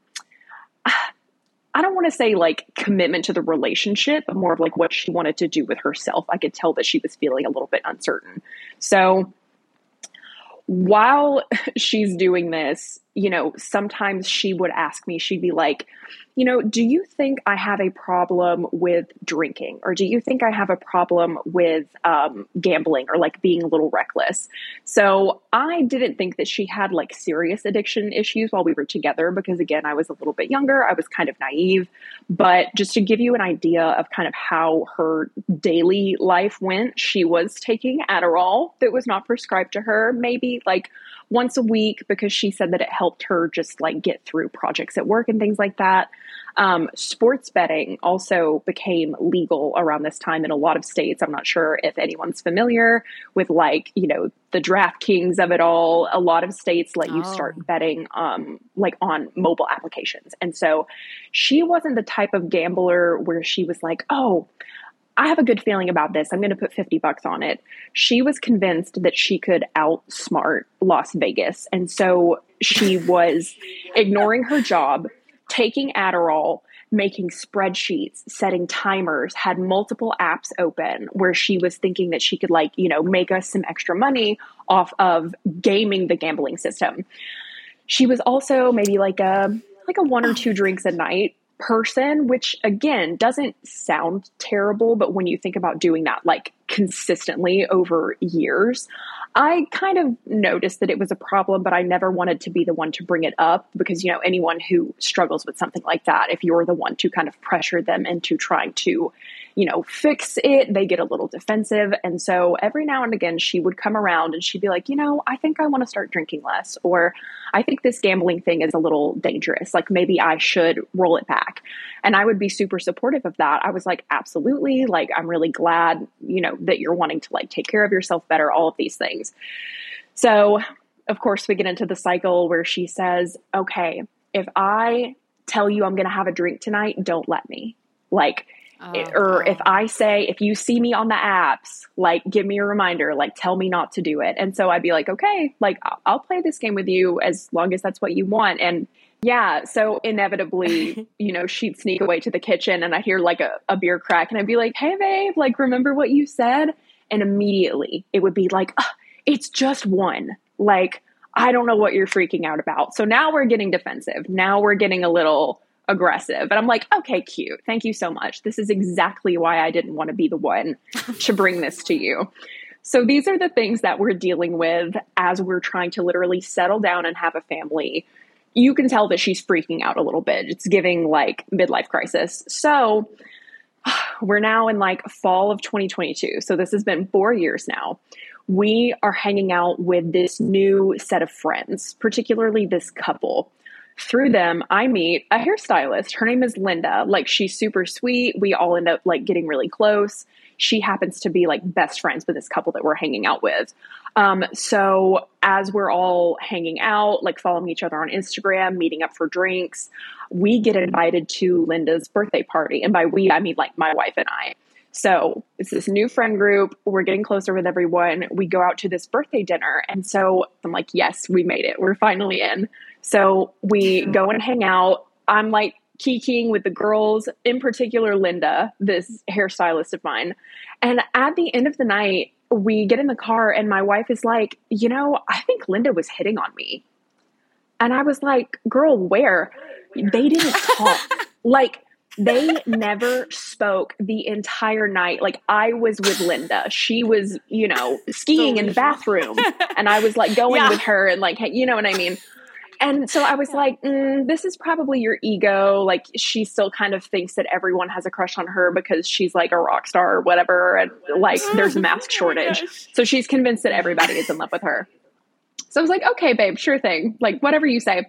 I don't want to say like commitment to the relationship, but more of like what she wanted to do with herself. I could tell that she was feeling a little bit uncertain. So while she's doing this, you know, sometimes she would ask me, she'd be like, you know, do you think I have a problem with drinking? Or do you think I have a problem with um, gambling or like being a little reckless? So I didn't think that she had like serious addiction issues while we were together, because again, I was a little bit younger. I was kind of naive. But just to give you an idea of kind of how her daily life went, she was taking Adderall that was not prescribed to her, maybe like once a week, because she said that it helped her just like get through projects at work and things like that. Um, sports betting also became legal around this time in a lot of states. I'm not sure if anyone's familiar with like, you know, the DraftKings of it all. A lot of states let you Oh. start betting um, like on mobile applications. And so she wasn't the type of gambler where she was like, oh, I have a good feeling about this. I'm going to put fifty bucks on it. She was convinced that she could outsmart Las Vegas. And so she was ignoring her job, taking Adderall, making spreadsheets, setting timers, had multiple apps open where she was thinking that she could like, you know, make us some extra money off of gaming the gambling system. She was also maybe like a, like a one or two drinks a night person, which again doesn't sound terrible, but when you think about doing that like consistently over years, I kind of noticed that it was a problem, but I never wanted to be the one to bring it up because, you know, anyone who struggles with something like that, if you're the one to kind of pressure them into trying to, you know, fix it, they get a little defensive. And so every now and again, she would come around and she'd be like, you know, I think I want to start drinking less, or I think this gambling thing is a little dangerous. Like maybe I should roll it back. And I would be super supportive of that. I was like, absolutely. Like, I'm really glad, you know, that you're wanting to like take care of yourself better, all of these things. So of course we get into the cycle where she says, okay, if I tell you I'm going to have a drink tonight, don't let me. Like, Oh, or oh. if I say, if you see me on the apps, like give me a reminder, like tell me not to do it. And so I'd be like, okay, like I'll, I'll play this game with you as long as that's what you want. And yeah, so inevitably, you know, she'd sneak away to the kitchen and I'd hear like a, a beer crack and I'd be like, hey babe, like remember what you said? And immediately it would be like, oh, it's just one. Like, I don't know what you're freaking out about. So now we're getting defensive. Now we're getting a little aggressive. And I'm like, okay, cute. Thank you so much. This is exactly why I didn't want to be the one to bring this to you. So these are the things that we're dealing with as we're trying to literally settle down and have a family. You can tell that she's freaking out a little bit. It's giving like midlife crisis. So we're now in like fall of twenty twenty-two. So this has been four years now. We are hanging out with this new set of friends, particularly this couple. Through them, I meet a hairstylist. Her name is Linda. Like, she's super sweet. We all end up like getting really close. She happens to be like best friends with this couple that we're hanging out with. Um, so as we're all hanging out, like following each other on Instagram, meeting up for drinks, we get invited to Linda's birthday party. And by we, I mean like my wife and I. So it's this new friend group. We're getting closer with everyone. We go out to this birthday dinner. And so I'm like, yes, we made it. We're finally in. So we go and hang out. I'm like kikiing with the girls, in particular Linda, this hairstylist of mine. And at the end of the night, we get in the car and my wife is like, you know, I think Linda was hitting on me. And I was like, girl, where? They didn't talk. Like, they never spoke the entire night. Like, I was with Linda. She was, you know, skiing in the bathroom. And I was like going yeah. with her and like, hey, you know what I mean? And so I was like, mm, this is probably your ego. Like, she still kind of thinks that everyone has a crush on her because she's like a rock star or whatever. And like, there's a mask shortage. So she's convinced that everybody is in love with her. So I was like, okay, babe, sure thing. Like, whatever you say.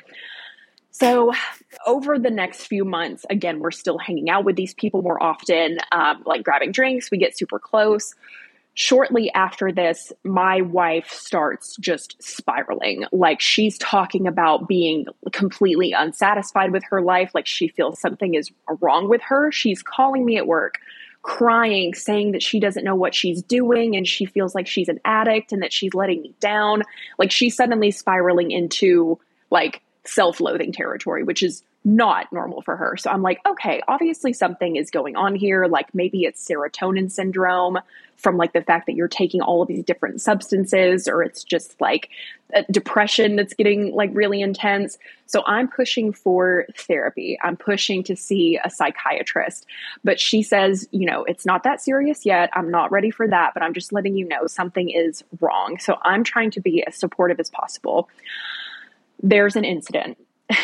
So over the next few months, again, we're still hanging out with these people more often, um, like grabbing drinks. We get super close. Shortly after this, my wife starts just spiraling. Like, she's talking about being completely unsatisfied with her life. Like, she feels something is wrong with her. She's calling me at work, crying, saying that she doesn't know what she's doing and she feels like she's an addict and that she's letting me down. Like, she's suddenly spiraling into like self-loathing territory, which is not normal for her. So I'm like, okay, obviously something is going on here. Like, maybe it's serotonin syndrome from like the fact that you're taking all of these different substances, or it's just like a depression that's getting like really intense. So I'm pushing for therapy. I'm pushing to see a psychiatrist, but she says, you know, it's not that serious yet. I'm not ready for that, but I'm just letting you know something is wrong. So I'm trying to be as supportive as possible. There's an incident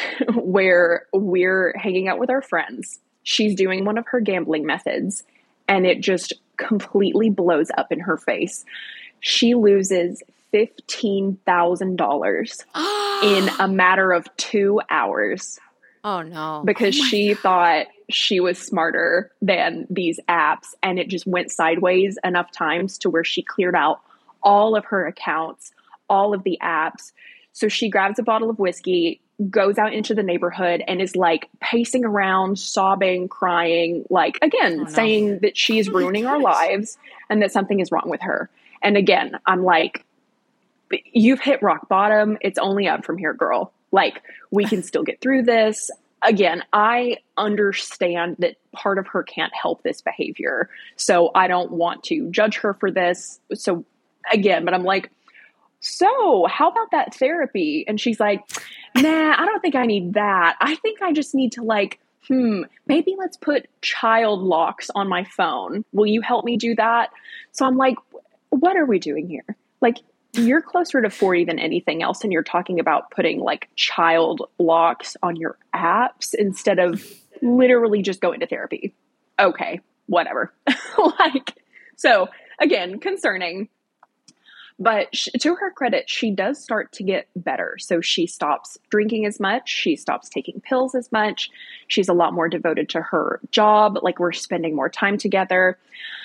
where we're hanging out with our friends. She's doing one of her gambling methods and it just completely blows up in her face. She loses fifteen thousand dollars in a matter of two hours. Oh no. Because oh she God. thought she was smarter than these apps, and it just went sideways enough times to where she cleared out all of her accounts, all of the apps. So she grabs a bottle of whiskey, goes out into the neighborhood and is like pacing around, sobbing, crying, like, again, oh, no. saying that she's ruining our lives and that something is wrong with her. And again, I'm like, you've hit rock bottom. It's only up from here, girl. Like, we can still get through this. Again, I understand that part of her can't help this behavior. So I don't want to judge her for this. So again, but I'm like, so how about that therapy? And she's like, nah, I don't think I need that. I think I just need to like, hmm, maybe let's put child locks on my phone. Will you help me do that? So I'm like, what are we doing here? Like, you're closer to forty than anything else. And you're talking about putting like child locks on your apps instead of literally just going to therapy. Okay, whatever. Like, so again, concerning. But sh- to her credit, she does start to get better. So she stops drinking as much. She stops taking pills as much. She's a lot more devoted to her job. Like, we're spending more time together.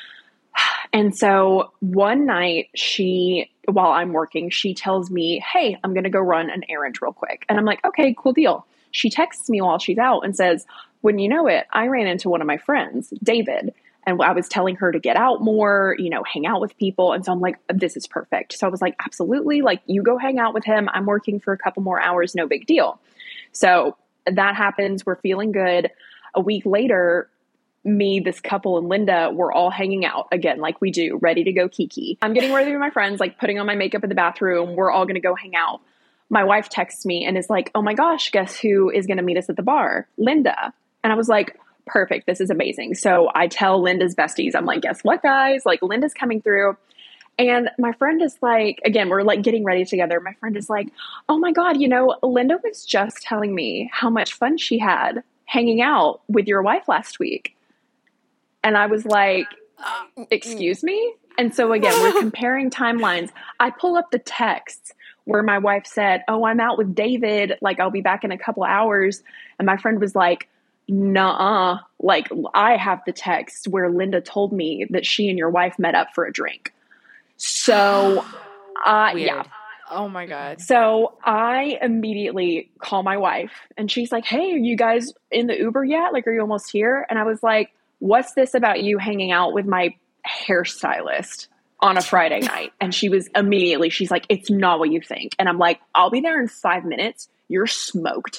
And so one night she, while I'm working, she tells me, hey, I'm going to go run an errand real quick. And I'm like, okay, cool deal. She texts me while she's out and says, when you know it, I ran into one of my friends, David. And I was telling her to get out more, you know, hang out with people. And so I'm like, this is perfect. So I was like, absolutely. Like, you go hang out with him. I'm working for a couple more hours. No big deal. So that happens. We're feeling good. A week later, me, this couple, and Linda, we're all hanging out again, like we do, ready to go kiki. I'm getting ready with my friends, like putting on my makeup in the bathroom. We're all going to go hang out. My wife texts me and is like, oh my gosh, guess who is going to meet us at the bar? Linda. And I was like, perfect. This is amazing. So I tell Linda's besties, I'm like, guess what, guys? Like, Linda's coming through. And my friend is like, again, we're like getting ready together. My friend is like, oh my God, you know, Linda was just telling me how much fun she had hanging out with your wife last week. And I was like, excuse me? And so again, we're comparing timelines. I pull up the texts where my wife said, oh, I'm out with David. Like, I'll be back in a couple hours. And my friend was like, nuh-uh. Like, I have the text where Linda told me that she and your wife met up for a drink. So, uh, yeah. Oh my God. So I immediately call my wife and she's like, hey, are you guys in the Uber yet? Like, are you almost here? And I was like, what's this about you hanging out with my hairstylist on a Friday night? And she was immediately, she's like, it's not what you think. And I'm like, I'll be there in five minutes. You're smoked.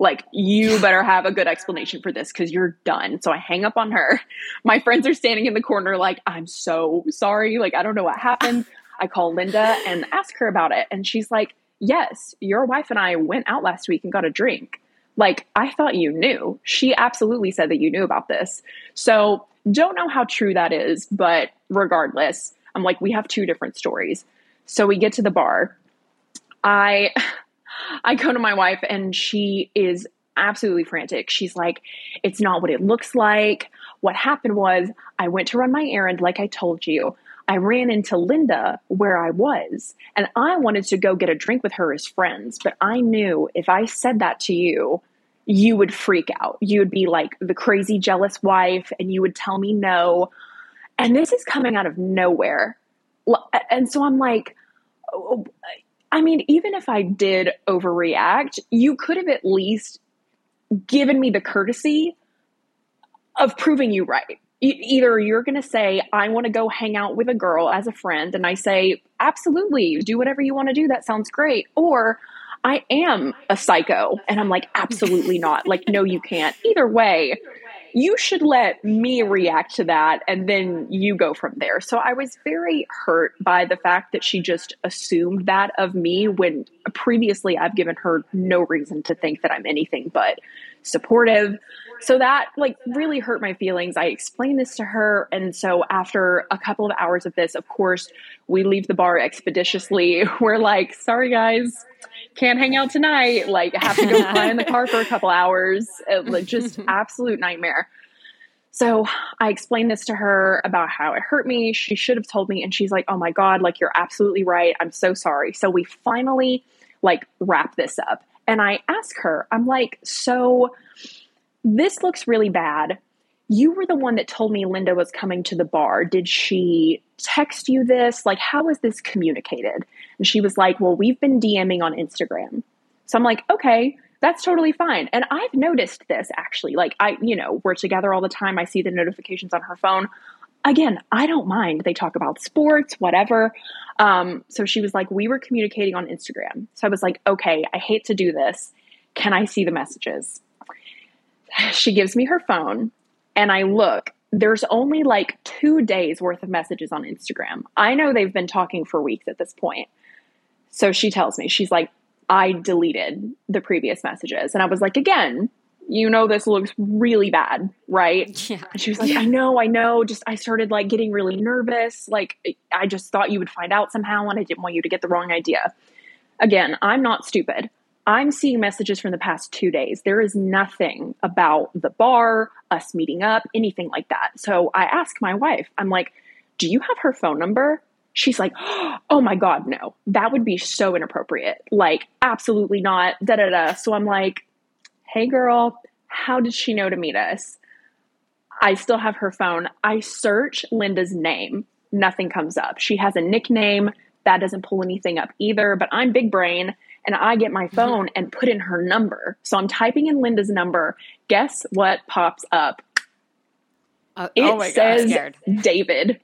Like, you better have a good explanation for this because you're done. So I hang up on her. My friends are standing in the corner like, I'm so sorry. Like, I don't know what happened. I call Linda and ask her about it. And she's like, yes, your wife and I went out last week and got a drink. Like, I thought you knew. She absolutely said that you knew about this. So don't know how true that is. But regardless, I'm like, we have two different stories. So we get to the bar. I... I go to my wife and she is absolutely frantic. She's like, it's not what it looks like. What happened was I went to run my errand like I told you. I ran into Linda where I was and I wanted to go get a drink with her as friends. But I knew if I said that to you, you would freak out. You would be like the crazy jealous wife and you would tell me no. And this is coming out of nowhere. And so I'm like, oh, I mean, even if I did overreact, you could have at least given me the courtesy of proving you right. E- either you're going to say, I want to go hang out with a girl as a friend. And I say, absolutely, do whatever you want to do. That sounds great. Or I am a psycho. And I'm like, absolutely not. Like, no, you can't. Either way, you should let me react to that and then you go from there. So I was very hurt by the fact that she just assumed that of me when previously I've given her no reason to think that I'm anything but supportive. So that like really hurt my feelings. I explained this to her. And so after a couple of hours of this, of course, we leave the bar expeditiously. We're like, sorry guys, can't hang out tonight. Like, I have to go cry in the car for a couple hours. It, like, just absolute nightmare. So I explained this to her about how it hurt me. She should have told me. And she's like, oh my God, like, you're absolutely right. I'm so sorry. So we finally like wrap this up. And I ask her, I'm like, so this looks really bad. You were the one that told me Linda was coming to the bar. Did she text you this? Like, how was this communicated? And she was like, well, we've been DMing on Instagram. So I'm like, okay, that's totally fine. And I've noticed this actually. Like, I, you know, we're together all the time. I see the notifications on her phone. Again, I don't mind. They talk about sports, whatever. Um, so she was like, we were communicating on Instagram. So I was like, okay, I hate to do this. Can I see the messages? She gives me her phone. And I look, there's only like two days worth of messages on Instagram. I know they've been talking for weeks at this point. So she tells me, she's like, I deleted the previous messages. And I was like, again, you know, this looks really bad, right? Yeah. And she was like, I know, I know. Just, I started like getting really nervous. Like, I just thought you would find out somehow and I didn't want you to get the wrong idea. Again, I'm not stupid. I'm seeing messages from the past two days. There is nothing about the bar, us meeting up, anything like that. So I ask my wife, I'm like, do you have her phone number? She's like, oh my God, no, that would be so inappropriate. Like, absolutely not, da da da. So I'm like, hey girl, how did she know to meet us? I still have her phone. I search Linda's name. Nothing comes up. She has a nickname. That doesn't pull anything up either, but I'm big brain. And I get my phone and put in her number. So I'm typing in Linda's number. Guess what pops up? Uh, it oh my says God, scared. David.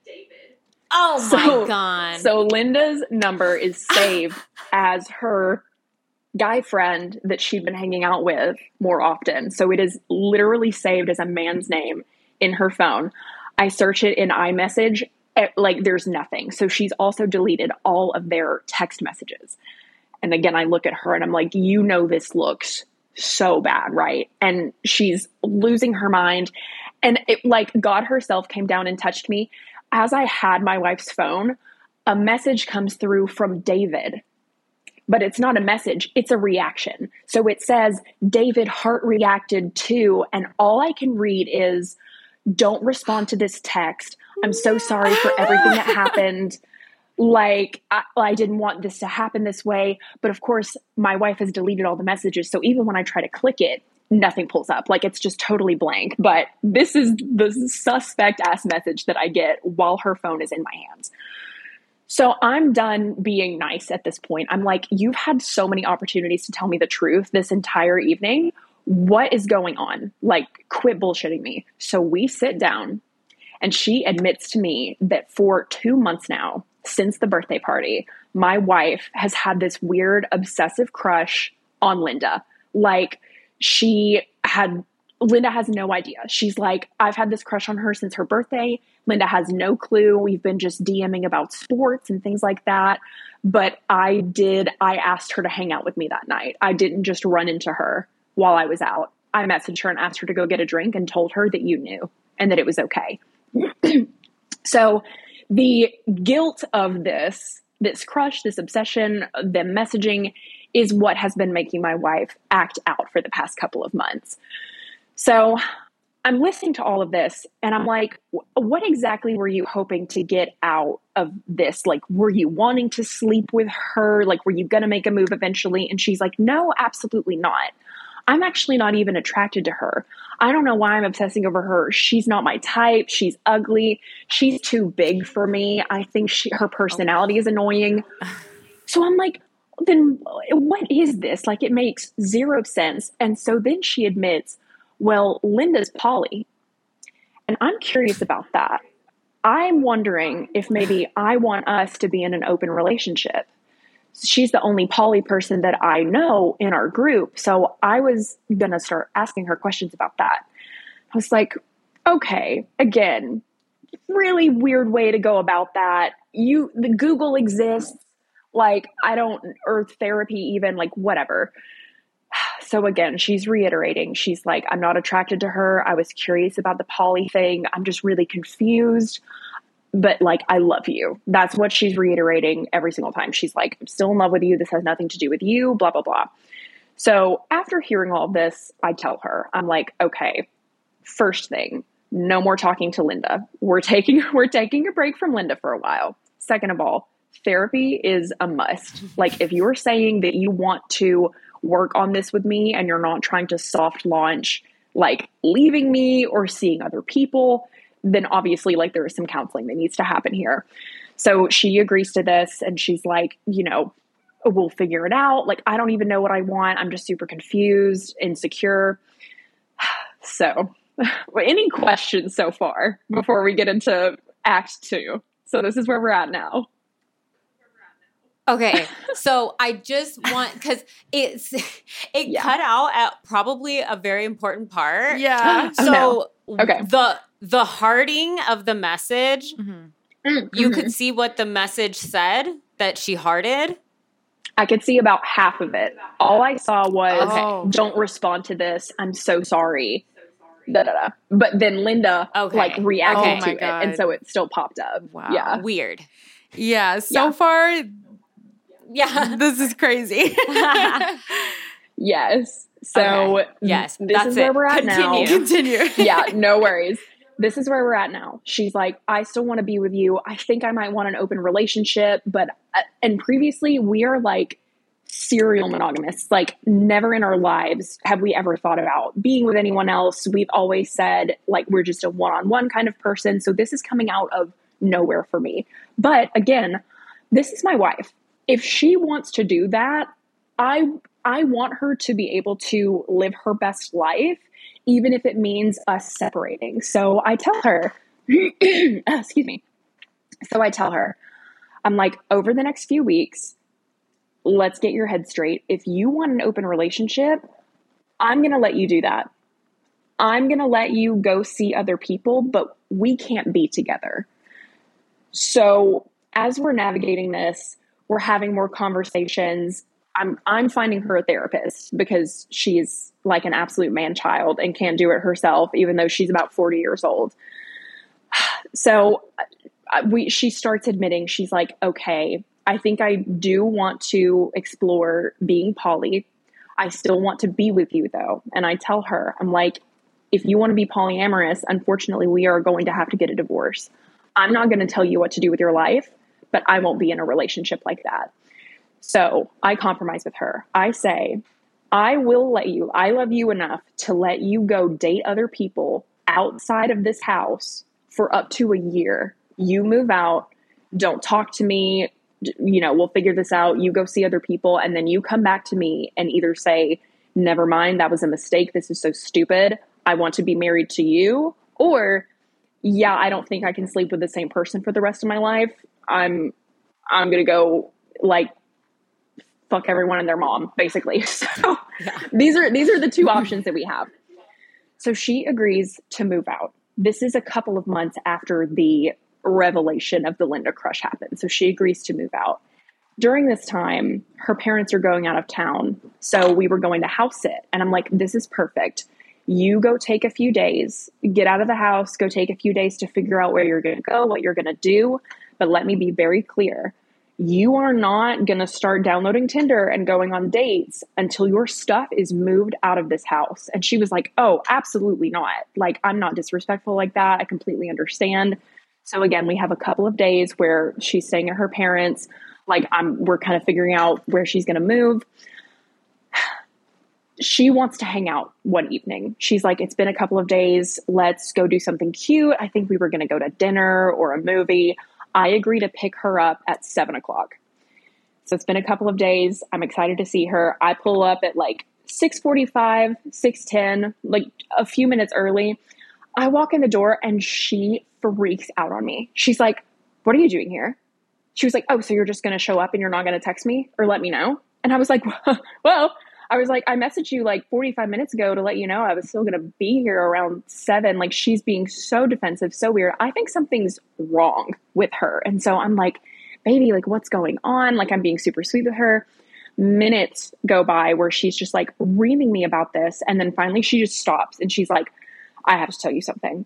Oh so, my God. So Linda's number is saved as her guy friend that she'd been hanging out with more often. So it is literally saved as a man's name in her phone. I search it in iMessage. Like, there's nothing. So she's also deleted all of their text messages. And again, I look at her and I'm like, you know, this looks so bad, right? And she's losing her mind. And it, like, God herself came down and touched me. As I had my wife's phone, a message comes through from David. But it's not a message, it's a reaction. So it says, David heart reacted to, and all I can read is, don't respond to this text. I'm so sorry for everything that happened. Like, I, I didn't want this to happen this way. But of course, my wife has deleted all the messages. So even when I try to click it, nothing pulls up. Like, it's just totally blank. But this is the suspect ass message that I get while her phone is in my hands. So I'm done being nice at this point. I'm like, you've had so many opportunities to tell me the truth this entire evening. What is going on? Like, quit bullshitting me. So we sit down and she admits to me that for two months now, since the birthday party, my wife has had this weird obsessive crush on Linda. Like, she had, Linda has no idea. She's like, I've had this crush on her since her birthday. Linda has no clue. We've been just DMing about sports and things like that. But I did, I asked her to hang out with me that night. I didn't just run into her while I was out. I messaged her and asked her to go get a drink and told her that you knew and that it was okay. So the guilt of this, this crush, this obsession, the messaging is what has been making my wife act out for the past couple of months. So I'm listening to all of this and I'm like, what exactly were you hoping to get out of this? Like, were you wanting to sleep with her? Like, were you going to make a move eventually? And she's like, no, absolutely not. I'm actually not even attracted to her. I don't know why I'm obsessing over her. She's not my type. She's ugly. She's too big for me. I think she, her personality is annoying. So I'm like, then what is this? Like, it makes zero sense. And so then she admits, well, Linda's poly. And I'm curious about that. I'm wondering if maybe I want us to be in an open relationship. She's the only poly person that I know in our group. So I was going to start asking her questions about that. I was like, okay, again, really weird way to go about that. You, the Google exists. Like, I don't, or therapy even, like, whatever. So again, she's reiterating. She's like, I'm not attracted to her. I was curious about the poly thing. I'm just really confused. But like, I love you. That's what she's reiterating every single time. She's like, I'm still in love with you. This has nothing to do with you, blah, blah, blah. So after hearing all of this, I tell her, I'm like, okay, first thing, no more talking to Linda. We're taking, we're taking a break from Linda for a while. Second of all, therapy is a must. Like, if you're saying that you want to work on this with me and you're not trying to soft launch, like leaving me or seeing other people, then obviously, like, there is some counseling that needs to happen here. So she agrees to this and she's like, you know, we'll figure it out. Like, I don't even know what I want. I'm just super confused, insecure. So any questions so far before we get into act two? So this is where we're at now. Okay, so I just want, because it's it yeah. cut out at probably a very important part. Yeah. So oh, no. okay. the the hearting of the message, mm-hmm. you mm-hmm. could see what the message said that she hearted. I could see about half of it. All I saw was, okay. don't respond to this. I'm so sorry. Da, da, da. But then Linda okay. like reacted okay. to it, and so it still popped up. Wow. Yeah. Weird. Yeah. So yeah. far. Yeah. This is crazy. Yes. So okay. yes, this that's is where it. we're at Continue. now. Continue. Yeah, no worries. This is where we're at now. She's like, I still want to be with you. I think I might want an open relationship. But, uh, and previously we are like serial monogamists. Like, never in our lives have we ever thought about being with anyone else. We've always said, like, we're just a one-on-one kind of person. So this is coming out of nowhere for me. But again, this is my wife. If she wants to do that, I I want her to be able to live her best life, even if it means us separating. So I tell her, excuse me. So I tell her, I'm like, over the next few weeks, let's get your head straight. If you want an open relationship, I'm going to let you do that. I'm going to let you go see other people, but we can't be together. So as we're navigating this, we're having more conversations. I'm I'm finding her a therapist because she's like an absolute man-child and can't do it herself, even though she's about forty years old. So we she starts admitting, she's like, okay, I think I do want to explore being poly. I still want to be with you, though. And I tell her, I'm like, if you want to be polyamorous, unfortunately, we are going to have to get a divorce. I'm not going to tell you what to do with your life, but I won't be in a relationship like that. So I compromise with her. I say, I will let you, I love you enough to let you go date other people outside of this house for up to a year. You move out, don't talk to me, you know, we'll figure this out. You go see other people, and then you come back to me and either say, never mind, that was a mistake. This is so stupid. I want to be married to you. Or, yeah, I don't think I can sleep with the same person for the rest of my life. I'm, I'm going to go like fuck everyone and their mom, basically. So yeah. these are these are the two options that we have. So she agrees to move out. This is a couple of months after the revelation of the Linda crush happened. So she agrees to move out. During this time, her parents are going out of town. So we were going to house sit. And I'm like, this is perfect. You go take a few days, get out of the house, go take a few days to figure out where you're going to go, what you're going to do. But let me be very clear. You are not going to start downloading Tinder and going on dates until your stuff is moved out of this house. And she was like, oh, absolutely not. Like, I'm not disrespectful like that. I completely understand. So again, we have a couple of days where she's staying at her parents'. Like I'm, we're kind of figuring out where she's going to move. She wants to hang out one evening. She's like, it's been a couple of days. Let's go do something cute. I think we were going to go to dinner or a movie. I agree to pick her up at seven o'clock. So it's been a couple of days. I'm excited to see her. I pull up at like six forty-five, six ten, like a few minutes early. I walk in the door and she freaks out on me. She's like, what are you doing here? She was like, oh, so you're just going to show up and you're not going to text me or let me know? And I was like, well, I was like, I messaged you like forty-five minutes ago to let you know I was still going to be here around seven. Like she's being so defensive, so weird. I think something's wrong with her. And so I'm like, baby, like what's going on? Like I'm being super sweet with her. Minutes go by where she's just like reaming me about this. And then finally she just stops and she's like, I have to tell you something.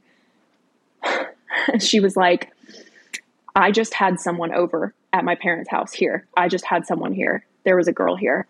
She was like, I just had someone over at my parents' house here. I just had someone here. There was a girl here.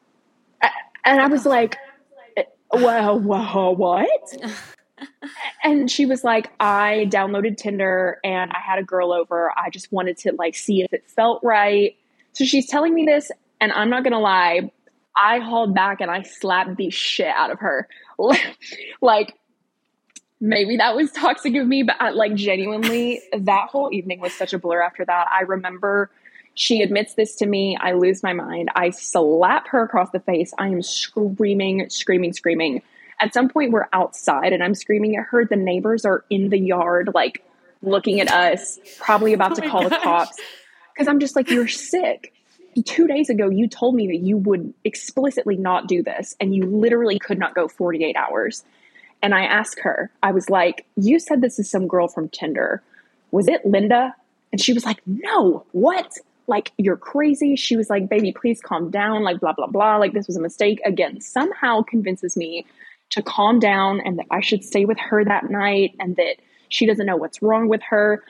And I was like, whoa, whoa, what? And she was like, I downloaded Tinder and I had a girl over. I just wanted to like see if it felt right. So she's telling me this, and I'm not going to lie. I hauled back and I slapped the shit out of her. Like, maybe that was toxic of me, but I, like genuinely, that whole evening was such a blur after that. I remember she admits this to me. I lose my mind. I slap her across the face. I am screaming, screaming, screaming. At some point, we're outside and I'm screaming at her. The neighbors are in the yard, like looking at us, probably about to oh call gosh. the cops. Because I'm just like, you're sick. Two days ago, you told me that you would explicitly not do this. And you literally could not go forty-eight hours. And I asked her, I was like, you said this is some girl from Tinder. Was it Linda? And she was like, no, what? Like, you're crazy. She was like, baby, please calm down. Like, blah, blah, blah. Like, this was a mistake. Again, somehow convinces me to calm down and that I should stay with her that night and that she doesn't know what's wrong with her.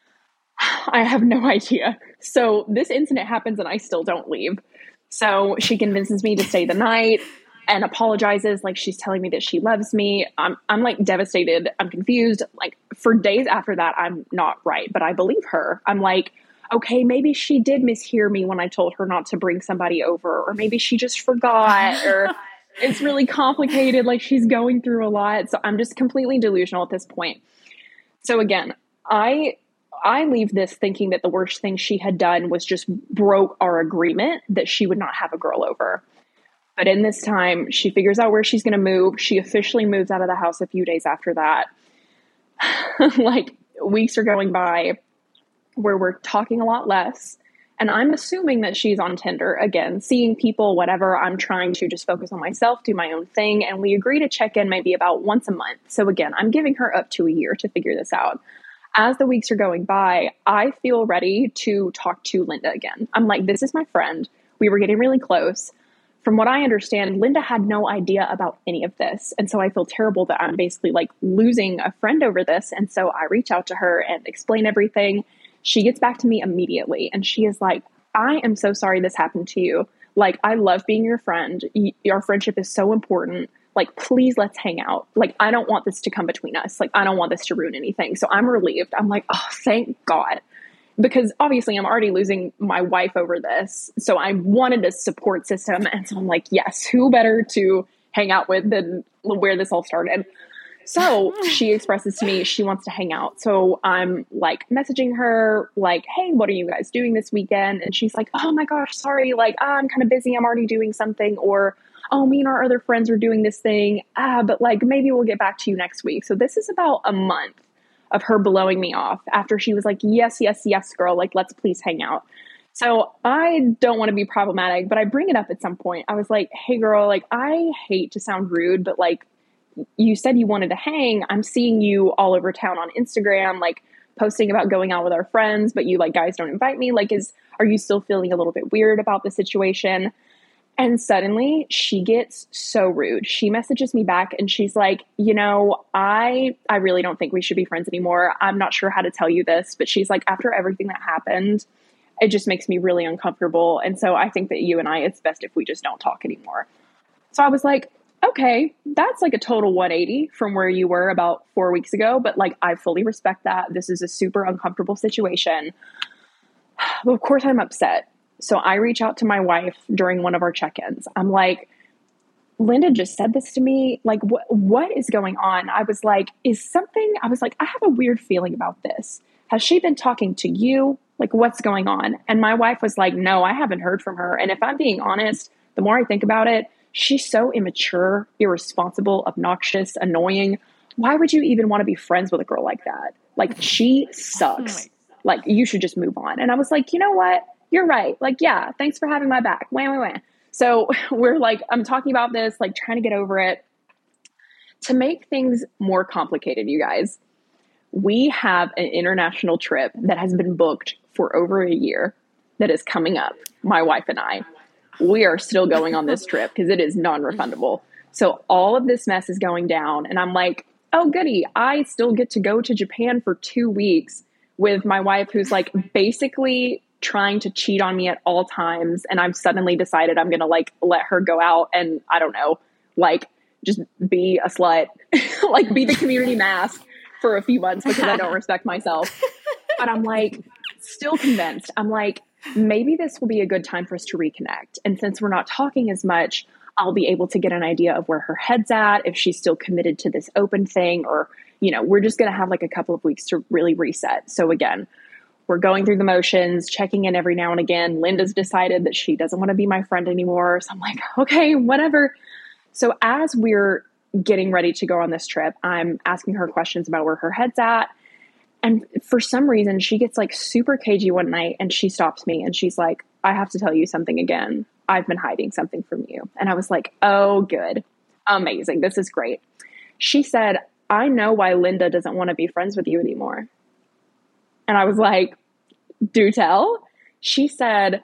I have no idea. So this incident happens and I still don't leave. So she convinces me to stay the night and apologizes. Like, she's telling me that she loves me. I'm, I'm like devastated. I'm confused. Like, for days after that, I'm not right, but I believe her. I'm like, okay, maybe she did mishear me when I told her not to bring somebody over, or maybe she just forgot, or it's really complicated. Like, she's going through a lot. So I'm just completely delusional at this point. So again, I, I leave this thinking that the worst thing she had done was just broke our agreement that she would not have a girl over. But in this time, she figures out where she's going to move. She officially moves out of the house a few days after that. Like, weeks are going by where we're talking a lot less. And I'm assuming that she's on Tinder again, seeing people, whatever. I'm trying to just focus on myself, do my own thing. And we agree to check in maybe about once a month. So again, I'm giving her up to a year to figure this out. As the weeks are going by, I feel ready to talk to Linda again. I'm like, this is my friend. We were getting really close. From what I understand, Linda had no idea about any of this. And so I feel terrible that I'm basically like losing a friend over this. And so I reach out to her and explain everything. She gets back to me immediately. And she is like, I am so sorry this happened to you. Like, I love being your friend. Our friendship is so important. Like, please, let's hang out. Like, I don't want this to come between us. Like, I don't want this to ruin anything. So I'm relieved. I'm like, oh, thank God. Because obviously I'm already losing my wife over this. So I wanted a support system. And so I'm like, yes, who better to hang out with than where this all started? So she expresses to me she wants to hang out. So I'm like messaging her like, hey, what are you guys doing this weekend? And she's like, oh my gosh, sorry. Like, I'm kind of busy. I'm already doing something. Or, oh, me and our other friends are doing this thing. Ah, but like, maybe we'll get back to you next week. So this is about a month of her blowing me off after she was like, yes, yes, yes, girl, like, let's please hang out. So I don't want to be problematic, but I bring it up at some point. I was like, hey girl, like I hate to sound rude, but like you said you wanted to hang. I'm seeing you all over town on Instagram, like posting about going out with our friends, but you like guys don't invite me. Like, is, are you still feeling a little bit weird about the situation? And suddenly she gets so rude. She messages me back and she's like, you know, I, I really don't think we should be friends anymore. I'm not sure how to tell you this, but she's like, after everything that happened, it just makes me really uncomfortable. And so I think that you and I, it's best if we just don't talk anymore. So I was like, okay, that's like a total one eighty from where you were about four weeks ago. But like, I fully respect that. This is a super uncomfortable situation. But of course I'm upset. So I reach out to my wife during one of our check-ins. I'm like, Linda just said this to me. Like, what, what is going on? I was like, is something, I was like, I have a weird feeling about this. Has she been talking to you? Like, what's going on? And my wife was like, no, I haven't heard from her. And if I'm being honest, the more I think about it, she's so immature, irresponsible, obnoxious, annoying. Why would you even want to be friends with a girl like that? Like, she sucks. Like, you should just move on. And I was like, you know what? You're right. Like, yeah, thanks for having my back. Wah, wah, wah. So we're like, I'm talking about this, like trying to get over it. To make things more complicated, you guys, we have an international trip that has been booked for over a year that is coming up. My wife and I, we are still going on this trip because it is non-refundable. So all of this mess is going down. And I'm like, oh, goody. I still get to go to Japan for two weeks with my wife, who's like basically trying to cheat on me at all times. And I've suddenly decided I'm going to like let her go out and I don't know, like just be a slut, like be the community mask for a few months because I don't respect myself. But I'm like still convinced. I'm like, maybe this will be a good time for us to reconnect. And since we're not talking as much, I'll be able to get an idea of where her head's at, if she's still committed to this open thing, or, you know, we're just going to have like a couple of weeks to really reset. So again, we're going through the motions, checking in every now and again. Linda's decided that she doesn't want to be my friend anymore. So I'm like, okay, whatever. So as we're getting ready to go on this trip, I'm asking her questions about where her head's at. And for some reason, she gets like super cagey one night and she stops me and she's like, I have to tell you something again. I've been hiding something from you. And I was like, oh, good. Amazing. This is great. She said, I know why Linda doesn't want to be friends with you anymore. And I was like, do tell. She said,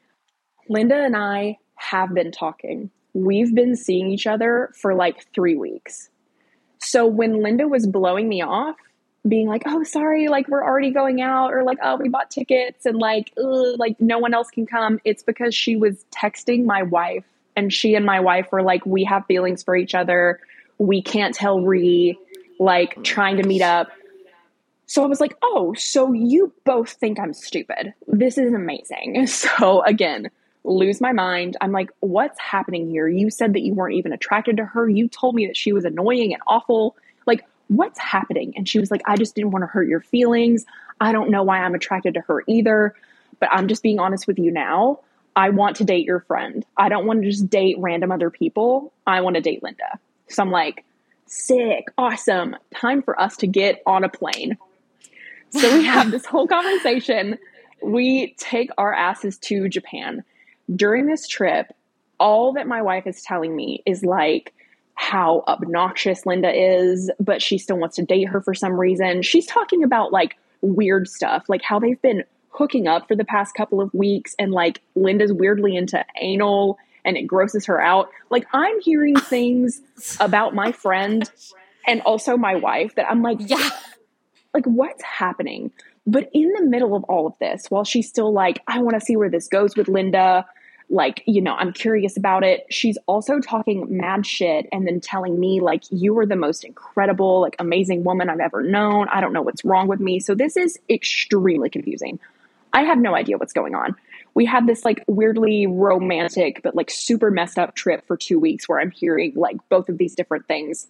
Linda and I have been talking. We've been seeing each other for like three weeks. So when Linda was blowing me off, being like, oh, sorry, like we're already going out, or like, oh, we bought tickets and like, ugh, like no one else can come. It's because she was texting my wife and she and my wife were like, we have feelings for each other. We can't tell Ree, like trying to meet up. So I was like, oh, so you both think I'm stupid. This is amazing. So again, lose my mind. I'm like, what's happening here? You said that you weren't even attracted to her. You told me that she was annoying and awful. Like, what's happening? And she was like, I just didn't want to hurt your feelings. I don't know why I'm attracted to her either, but I'm just being honest with you now. I want to date your friend. I don't want to just date random other people. I want to date Linda. So I'm like, sick, awesome. Time for us to get on a plane. So we have this whole conversation. We take our asses to Japan. During this trip, all that my wife is telling me is like how obnoxious Linda is, but she still wants to date her for some reason. She's talking about like weird stuff, like how they've been hooking up for the past couple of weeks and like Linda's weirdly into anal and it grosses her out. Like I'm hearing things about my friend and also my wife that I'm like, yeah. Like, what's happening? But in the middle of all of this, while she's still like, I want to see where this goes with Linda, like, you know, I'm curious about it. She's also talking mad shit and then telling me, like, you are the most incredible, like, amazing woman I've ever known. I don't know what's wrong with me. So this is extremely confusing. I have no idea what's going on. We had this, like, weirdly romantic, but, like, super messed up trip for two weeks where I'm hearing, like, both of these different things.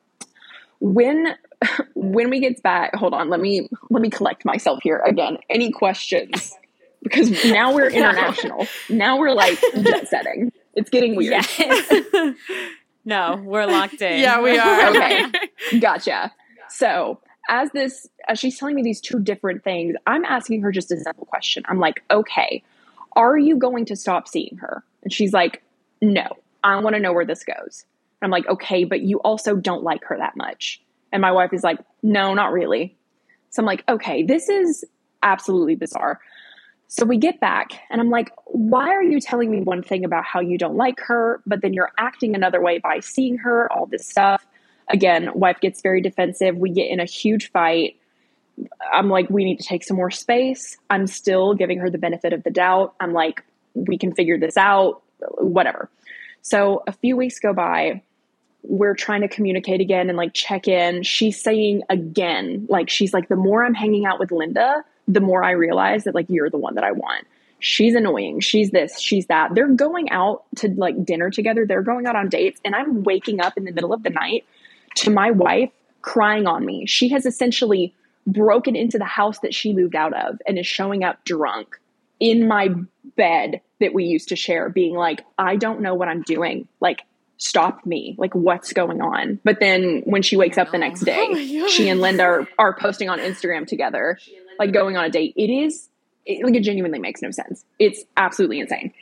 When... When we get back, hold on, let me let me collect myself here again. Any questions? Because now we're international. Now we're like jet setting. It's getting weird. Yes. No, we're locked in. Yeah, we are. Okay, gotcha. So as this, as she's telling me these two different things, I'm asking her just a simple question. I'm like, okay, are you going to stop seeing her? And she's like, no, I want to know where this goes. I'm like, okay, but you also don't like her that much. And my wife is like, no, not really. So I'm like, okay, this is absolutely bizarre. So we get back and I'm like, why are you telling me one thing about how you don't like her, but then you're acting another way by seeing her, all this stuff. Again, wife gets very defensive. We get in a huge fight. I'm like, we need to take some more space. I'm still giving her the benefit of the doubt. I'm like, we can figure this out, whatever. So a few weeks go by. We're trying to communicate again and like check in. She's saying again, like, she's like, the more I'm hanging out with Linda, the more I realize that like, you're the one that I want. She's annoying. She's this, she's that. They're going out to like dinner together. They're going out on dates. And I'm waking up in the middle of the night to my wife crying on me. She has essentially broken into the house that she moved out of and is showing up drunk in my bed that we used to share, being like, I don't know what I'm doing. Like, stop me. Like, what's going on? But then when she wakes up the next day, oh she and Linda are, are posting on Instagram together, like going on a date. It is it, like, it genuinely makes no sense. It's absolutely insane.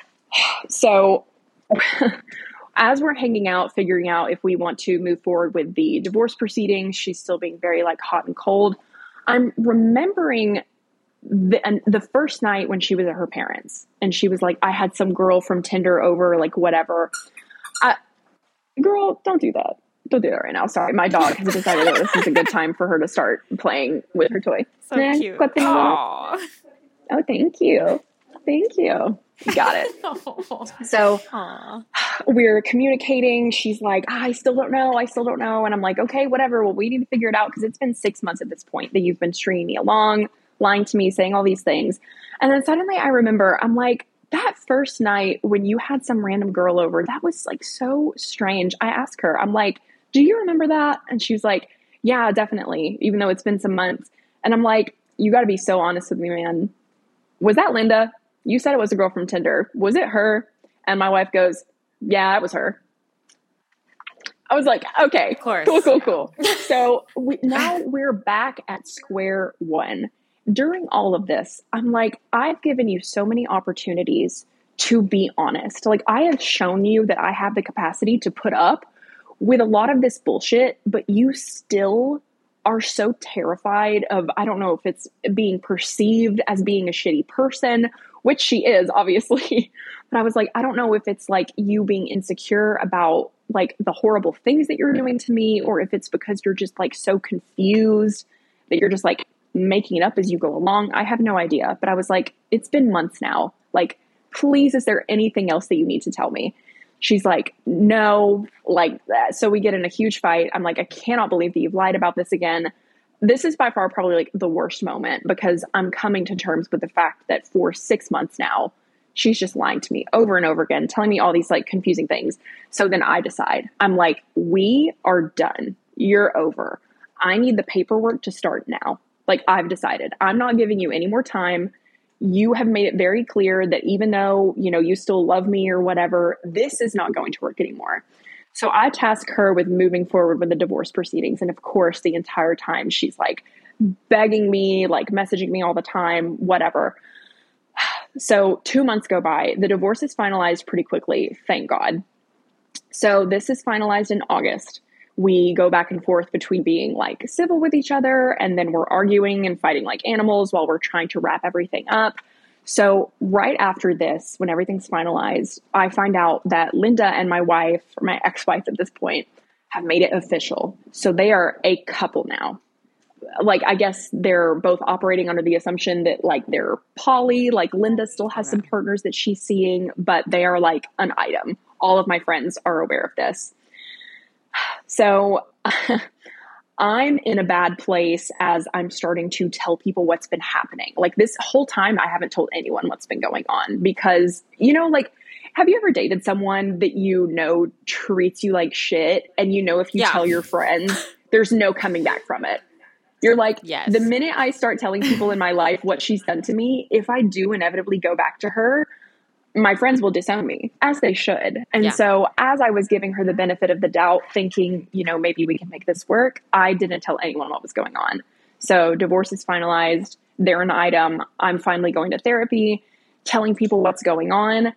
So as we're hanging out, figuring out if we want to move forward with the divorce proceedings, she's still being very like hot and cold. I'm remembering the, and the first night when she was at her parents and she was like, I had some girl from Tinder over, like whatever. I, girl, don't do that. Don't do that right now. Sorry. My dog has decided that this is a good time for her to start playing with her toy. So eh, cute. Oh, thank you. Thank you. Got it. So Aww. We're communicating. She's like, I still don't know. I still don't know. And I'm like, okay, whatever. Well, we need to figure it out because it's been six months at this point that you've been stringing me along, lying to me, saying all these things. And then suddenly I remember, I'm like, that first night when you had some random girl over, that was like so strange. I asked her, I'm like, do you remember that? And she was like, yeah, definitely. Even though it's been some months. And I'm like, you got to be so honest with me, man. Was that Linda? You said it was a girl from Tinder. Was it her? And my wife goes, yeah, it was her. I was like, okay, of course. cool, cool, cool. So we, now we're back at square one. During all of this, I'm like, I've given you so many opportunities to be honest. Like, I have shown you that I have the capacity to put up with a lot of this bullshit, but you still are so terrified of, I don't know if it's being perceived as being a shitty person, which she is, obviously. But I was like, I don't know if it's like you being insecure about like the horrible things that you're doing to me, or if it's because you're just like so confused that you're just like making it up as you go along. I have no idea. But I was like, it's been months now. Like, please, is there anything else that you need to tell me? She's like, no, like that. So we get in a huge fight. I'm like, I cannot believe that you've lied about this again. This is by far probably like the worst moment because I'm coming to terms with the fact that for six months now, she's just lying to me over and over again, telling me all these like confusing things. So then I decide, I'm like, we are done. You're over. I need the paperwork to start now. Like, I've decided I'm not giving you any more time. You have made it very clear that even though, you know, you still love me or whatever, this is not going to work anymore. So I task her with moving forward with the divorce proceedings. And of course, the entire time she's like begging me, like messaging me all the time, whatever. So two months go by. The divorce is finalized pretty quickly. Thank God. So this is finalized in August. We go back and forth between being like civil with each other, and then we're arguing and fighting like animals while we're trying to wrap everything up. So right after this, when everything's finalized, I find out that Linda and my wife, or my ex-wife at this point, have made it official. So they are a couple now. Like, I guess they're both operating under the assumption that like they're poly, like Linda still has some partners that she's seeing, but they are like an item. All of my friends are aware of this. So I'm in a bad place as I'm starting to tell people what's been happening. Like, this whole time, I haven't told anyone what's been going on because, you know, like, have you ever dated someone that you know treats you like shit? And you know, if you yeah. tell your friends, there's no coming back from it. You're like, yes. The minute I start telling people in my life what she's done to me, if I do inevitably go back to her, my friends will disown me, as they should. And yeah. so as I was giving her the benefit of the doubt, thinking, you know, maybe we can make this work, I didn't tell anyone what was going on. So divorce is finalized. They're an item. I'm finally going to therapy. telling people what's going on.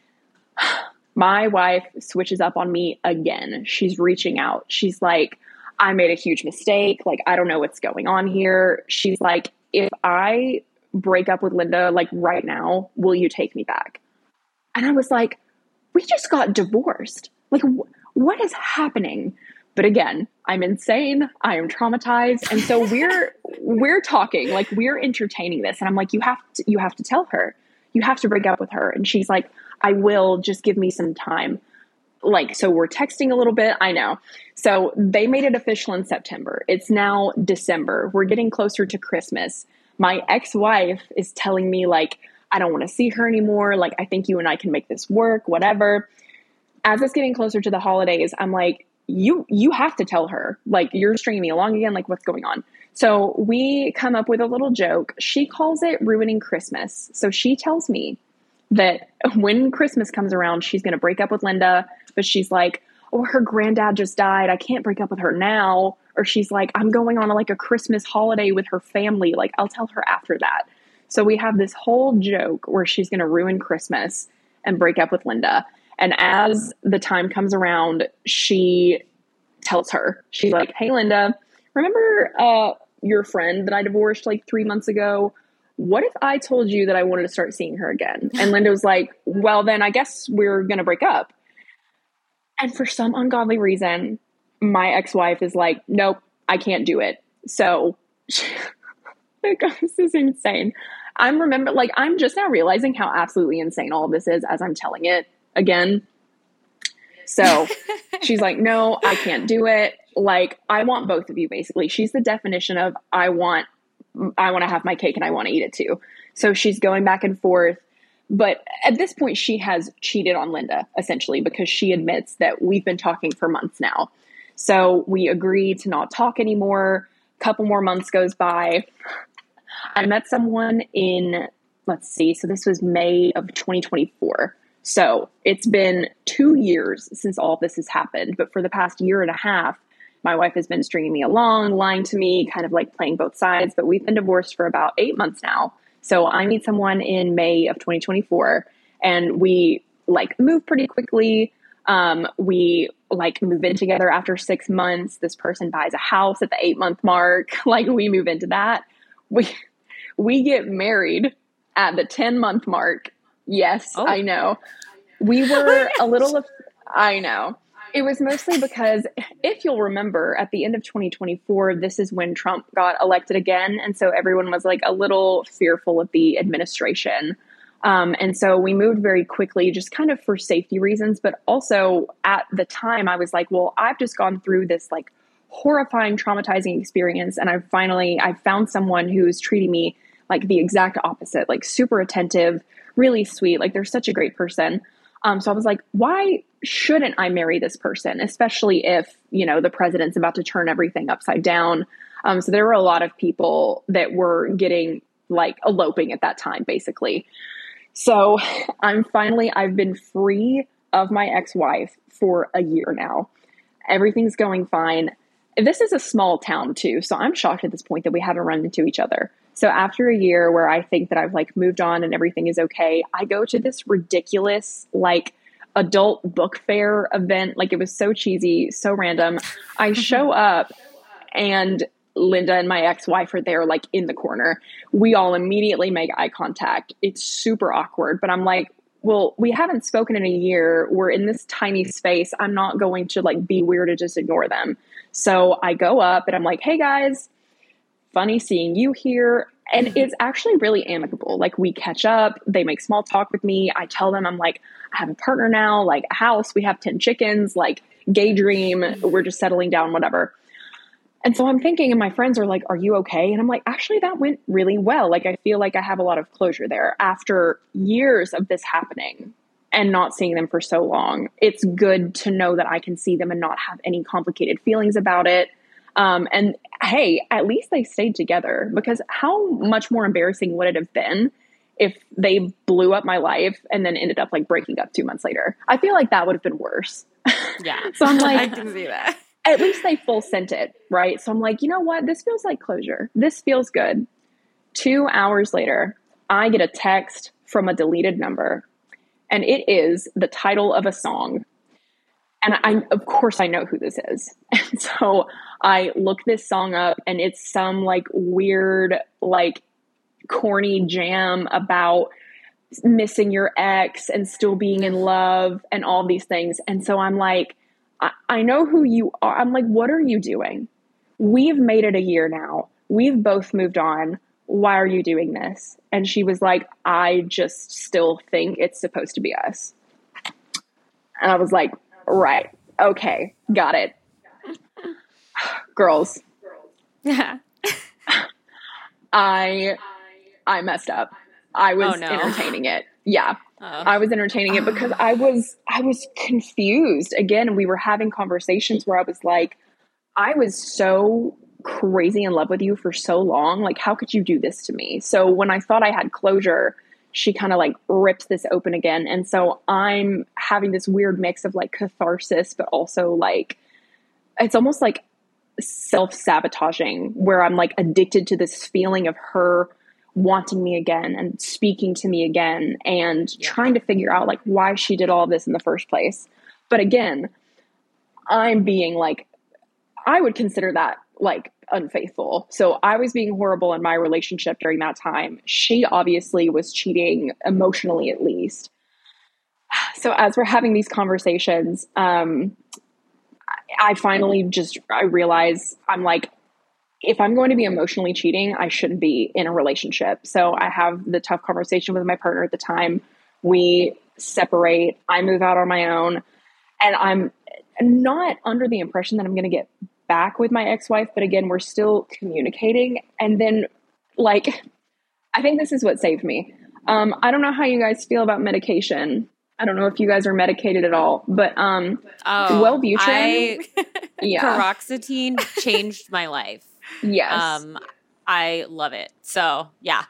My wife switches up on me again. She's reaching out. She's like, I made a huge mistake. Like, I don't know what's going on here. She's like, if I break up with Linda, like right now, will you take me back? And I was like, we just got divorced. Like, wh- what is happening? But again, I'm insane. I am traumatized. And so we're, we're talking, like we're entertaining this. And I'm like, you have to, you have to tell her, you have to break up with her. And she's like, I will, just give me some time. Like, so we're texting a little bit. I know. So they made it official in September. It's now December. We're getting closer to Christmas. My ex-wife is telling me like, I don't want to see her anymore. Like, I think you and I can make this work, whatever. As it's getting closer to the holidays, I'm like, you, you have to tell her, like, you're stringing me along again. Like, what's going on? So we come up with a little joke. She calls it ruining Christmas. So she tells me that when Christmas comes around, she's going to break up with Linda, but she's like, oh, her granddad just died. I can't break up with her now. Or she's like, I'm going on a, like a Christmas holiday with her family. Like, I'll tell her after that. So we have this whole joke where she's going to ruin Christmas and break up with Linda. And as the time comes around, she tells her, she's like, hey, Linda, remember uh, your friend that I divorced like three months ago? What if I told you that I wanted to start seeing her again? And Linda was like, well, then I guess we're going to break up. And for some ungodly reason, my ex-wife is like, nope, I can't do it. So this is insane. I'm remember, like, I'm just now realizing how absolutely insane all of this is as I'm telling it again. So she's like, no, I can't do it. Like, I want both of you, basically. She's the definition of I want I want to have my cake and I want to eat it too. So she's going back and forth. But at this point, she has cheated on Linda, essentially, because she admits that we've been talking for months now. So we agree to not talk anymore. A couple more months goes by. I met someone in, let's see, so this was May of twenty twenty-four. So it's been two years since all this has happened. But for the past year and a half, my wife has been stringing me along, lying to me, kind of like playing both sides. But we've been divorced for about eight months now. So I meet someone in May of twenty twenty-four and we like move pretty quickly. Um, we like move in together after six months. This person buys a house at the eight month mark. Like we move into that. We, we get married at the ten month mark. Yes, oh. I know. We were a little, of, I know. It was mostly because, if you'll remember, at the end of twenty twenty-four, this is when Trump got elected again. And so everyone was like a little fearful of the administration. Um, and so we moved very quickly, just kind of for safety reasons. But also at the time, I was like, well, I've just gone through this like horrifying, traumatizing experience. And I finally, I found someone who's treating me like the exact opposite, like super attentive, really sweet. Like they're such a great person. Um, so I was like, why shouldn't I marry this person? Especially if, you know, the president's about to turn everything upside down. Um, so there were a lot of people that were getting like eloping at that time, basically. So I'm finally, I've been free of my ex-wife for a year now. Everything's going fine. This is a small town too. So I'm shocked at this point that we haven't run into each other. So after a year where I think that I've like moved on and everything is okay, I go to this ridiculous like adult book fair event. Like it was so cheesy, so random. I show up and Linda and my ex-wife are there like in the corner. We all immediately make eye contact. It's super awkward, but I'm like, well, we haven't spoken in a year. We're in this tiny space. I'm not going to like be weird and just ignore them. So I go up and I'm like, hey guys, funny seeing you here. And it's actually really amicable. Like we catch up, they make small talk with me. I tell them, I'm like, I have a partner now, like a house, we have ten chickens, like gay dream. We're just settling down, whatever. And so I'm thinking, and my friends are like, are you okay? And I'm like, actually, that went really well. Like, I feel like I have a lot of closure there after years of this happening and not seeing them for so long. It's good to know that I can see them and not have any complicated feelings about it. Um, and hey, at least they stayed together, because how much more embarrassing would it have been if they blew up my life and then ended up like breaking up two months later? I feel like that would have been worse. Yeah. So I'm like, I can see that. At least they full sent it, right? So I'm like, you know what? This feels like closure. This feels good. Two hours later, I get a text from a deleted number. And it is the title of a song. And I, of course, I know who this is. And so I look this song up, and it's some like weird, like corny jam about missing your ex and still being in love and all these things. And so I'm like, I, I know who you are. I'm like, what are you doing? We've made it a year now. We've both moved on. Why are you doing this? And she was like, I just still think it's supposed to be us. And I was like, right. Okay. Got it. Girls. Yeah. I, I messed up. I was Oh, no. entertaining it. Yeah. Oh. I was entertaining it because I was, I was confused. Again, we were having conversations where I was like, I was so crazy in love with you for so long. Like, how could you do this to me? So when I thought I had closure, she kind of like ripped this open again. And so I'm having this weird mix of like catharsis, but also like, it's almost like self-sabotaging where I'm like addicted to this feeling of her wanting me again and speaking to me again and Yeah. trying to figure out like why she did all of this in the first place. But again, I'm being like, I would consider that like unfaithful. So I was being horrible in my relationship during that time. She obviously was cheating emotionally, at least. So as we're having these conversations, um, I finally just, I realize I'm like, if I'm going to be emotionally cheating, I shouldn't be in a relationship. So I have the tough conversation with my partner at the time. We separate. I move out on my own. And I'm not under the impression that I'm going to get back with my ex-wife. But again, we're still communicating. And then, like, I think this is what saved me. Um, I don't know how you guys feel about medication. I don't know if you guys are medicated at all. But um, Oh, Wellbutrin, I, yeah. Paroxetine changed my life. Yes. Um, I love it. So yeah.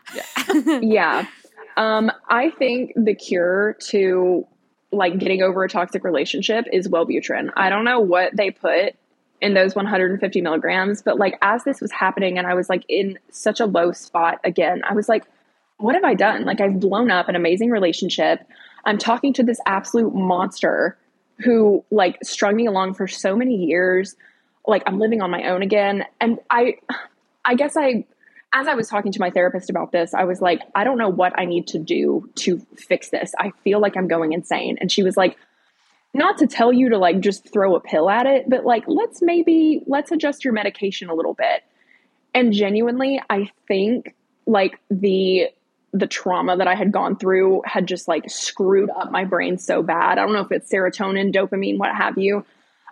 Yeah. Um, I think the cure to like getting over a toxic relationship is Wellbutrin. I don't know what they put in those one hundred fifty milligrams, but like as this was happening and I was like in such a low spot again, I was like, what have I done? Like I've blown up an amazing relationship. I'm talking to this absolute monster who like strung me along for so many years. Like I'm living on my own again. And I, I guess I, as I was talking to my therapist about this, I was like, I don't know what I need to do to fix this. I feel like I'm going insane. And she was like, not to tell you to like just throw a pill at it, but like, let's maybe, let's adjust your medication a little bit. And genuinely, I think like the, the trauma that I had gone through had just like screwed up my brain so bad. I don't know if it's serotonin, dopamine, what have you.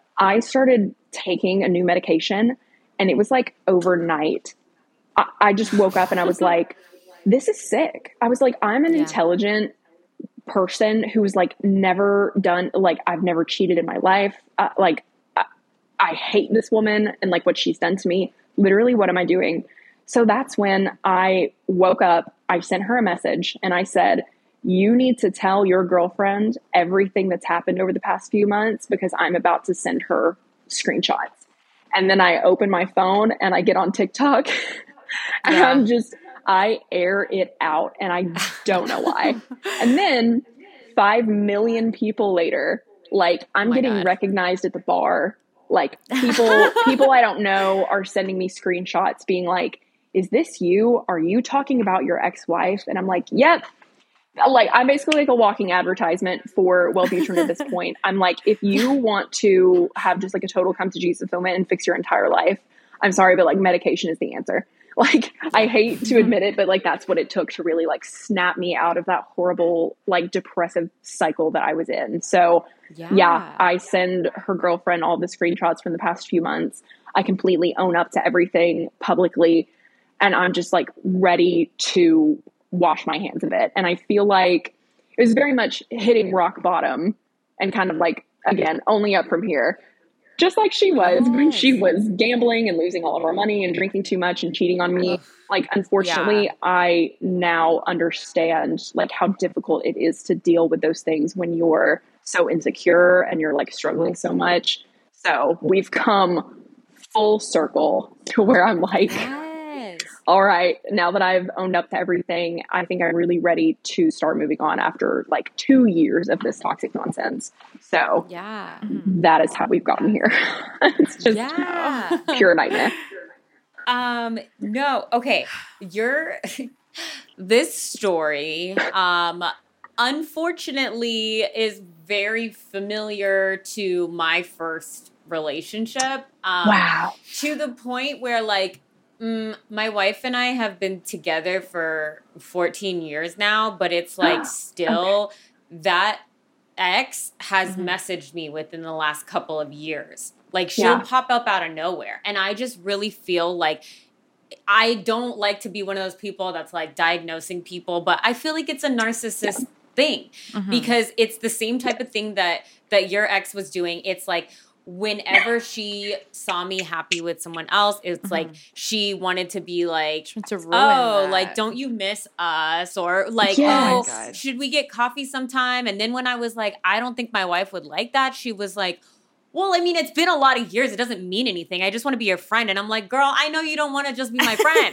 I started taking a new medication and it was like overnight. I, I just woke up and I was like, this is sick. I was like, I'm an Yeah. intelligent person who's like never done, like I've never cheated in my life. Uh, like I, I hate this woman and like what she's done to me. Literally, what am I doing? So that's when I woke up, I sent her a message and I said, you need to tell your girlfriend everything that's happened over the past few months because I'm about to send her screenshots. And then I open my phone and I get on TikTok and Yeah. I'm just, I air it out and I don't know why. And then five million people later, like I'm Oh my getting God. recognized at the bar. Like people, people I don't know are sending me screenshots being like, is this you? Are you talking about your ex-wife? And I'm like, yep. Like I'm basically like a walking advertisement for Wellbutrin at this point. I'm like, if you want to have just like a total come to Jesus moment and fix your entire life, I'm sorry, but like medication is the answer. Like I hate to admit it, but like that's what it took to really like snap me out of that horrible, like depressive cycle that I was in. So Yeah. yeah, I send her girlfriend all the screenshots from the past few months. I completely own up to everything publicly. And I'm just like ready to wash my hands of it. And I feel like it was very much hitting rock bottom and kind of like, again, only up from here. Just like she was when she was gambling and losing all of our money and drinking too much and cheating on me. Like, unfortunately, Yeah. I now understand like how difficult it is to deal with those things when you're so insecure and you're like struggling so much. So we've come full circle to where I'm like, Yes. all right, now that I've owned up to everything, I think I'm really ready to start moving on after like two years of this toxic nonsense. So yeah, that is how we've gotten here. It's just yeah. pure nightmare. Um, no, okay. You're this story, um, unfortunately is very familiar to my first relationship. Um, Wow. To the point where like, mm, my wife and I have been together for fourteen years now, but it's like still okay. that ex has mm-hmm. messaged me within the last couple of years. Like she'll yeah. pop up out of nowhere. And I just really feel like I don't like to be one of those people that's like diagnosing people, but I feel like it's a narcissist yeah. thing mm-hmm. because it's the same type of thing that, that your ex was doing. It's like, whenever she saw me happy with someone else, it's mm-hmm. like she wanted to be like, to ruin oh, that. like, don't you miss us? Or like, yes. oh, should we get coffee sometime? And then when I was like, I don't think my wife would like that, she was like, well, I mean, it's been a lot of years. It doesn't mean anything. I just want to be your friend. And I'm like, girl, I know you don't want to just be my friend.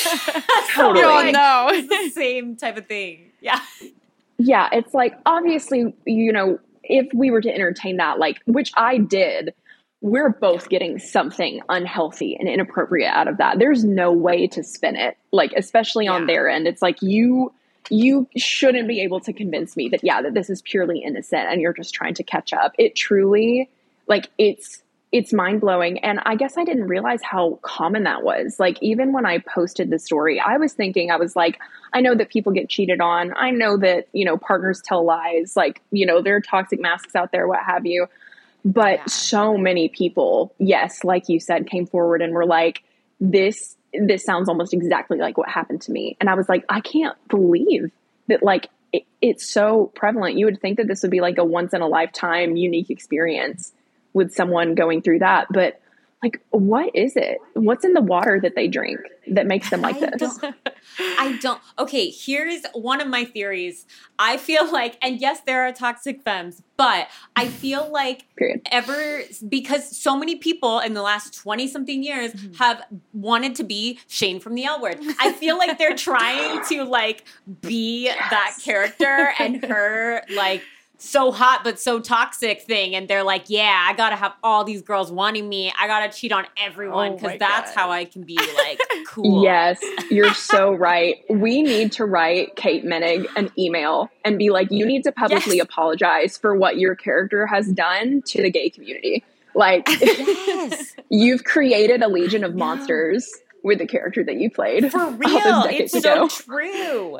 Totally. Oh, no. It's the same type of thing. Yeah. Yeah. It's like, obviously, you know, if we were to entertain that, like, which I did, we're both getting something unhealthy and inappropriate out of that. There's no way to spin it, like, especially on yeah. their end. It's like, you, you shouldn't be able to convince me that, yeah, that this is purely innocent and you're just trying to catch up. It truly, like, it's, it's mind blowing. And I guess I didn't realize how common that was. Like, even when I posted the story, I was thinking, I was like, I know that people get cheated on. I know that, you know, partners tell lies, like, you know, there are toxic masks out there, what have you. But yeah. so many people, yes, like you said, came forward and were like, this, this sounds almost exactly like what happened to me. And I was like, I can't believe that, like, it, it's so prevalent. You would think that this would be like a once in a lifetime unique experience with someone going through that. But like, what is it? What's in the water that they drink that makes them like I this? Don't, I don't. Okay, here's one of my theories. I feel like, and yes, there are toxic femmes, but I feel like Period. ever, because so many people in the last twenty something years mm-hmm. have wanted to be Shane from the L Word. I feel like they're trying to like be yes. that character and her like, so hot but so toxic thing, and they're like, yeah, I gotta have all these girls wanting me, I gotta cheat on everyone because oh that's God. how I can be like cool. Yes, you're so right. We need to write Kate Menig an email and be like, you need to publicly yes. apologize for what your character has done to the gay community. Like, yes. you've created a legion of monsters no. with the character that you played. For real, it's ago. so true.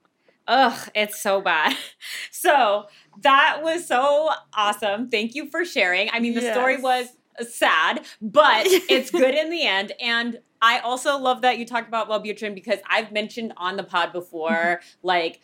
Ugh, it's so bad. So that was so awesome. Thank you for sharing. I mean, the yes. story was sad, but it's good in the end. And I also love that you talked about Wellbutrin because I've mentioned on the pod before, mm-hmm. like,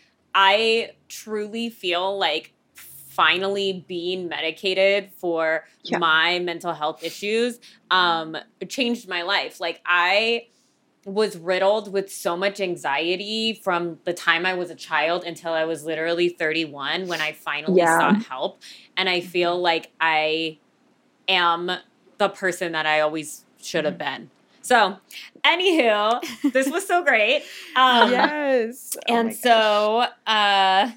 I truly feel like finally being medicated for yeah. my mental health issues um, changed my life. Like, I was riddled with so much anxiety from the time I was a child until I was literally thirty-one when I finally yeah. sought help. And I feel like I am the person that I always should have been. So, anywho, this was so great. Um, yes. Oh and so, uh,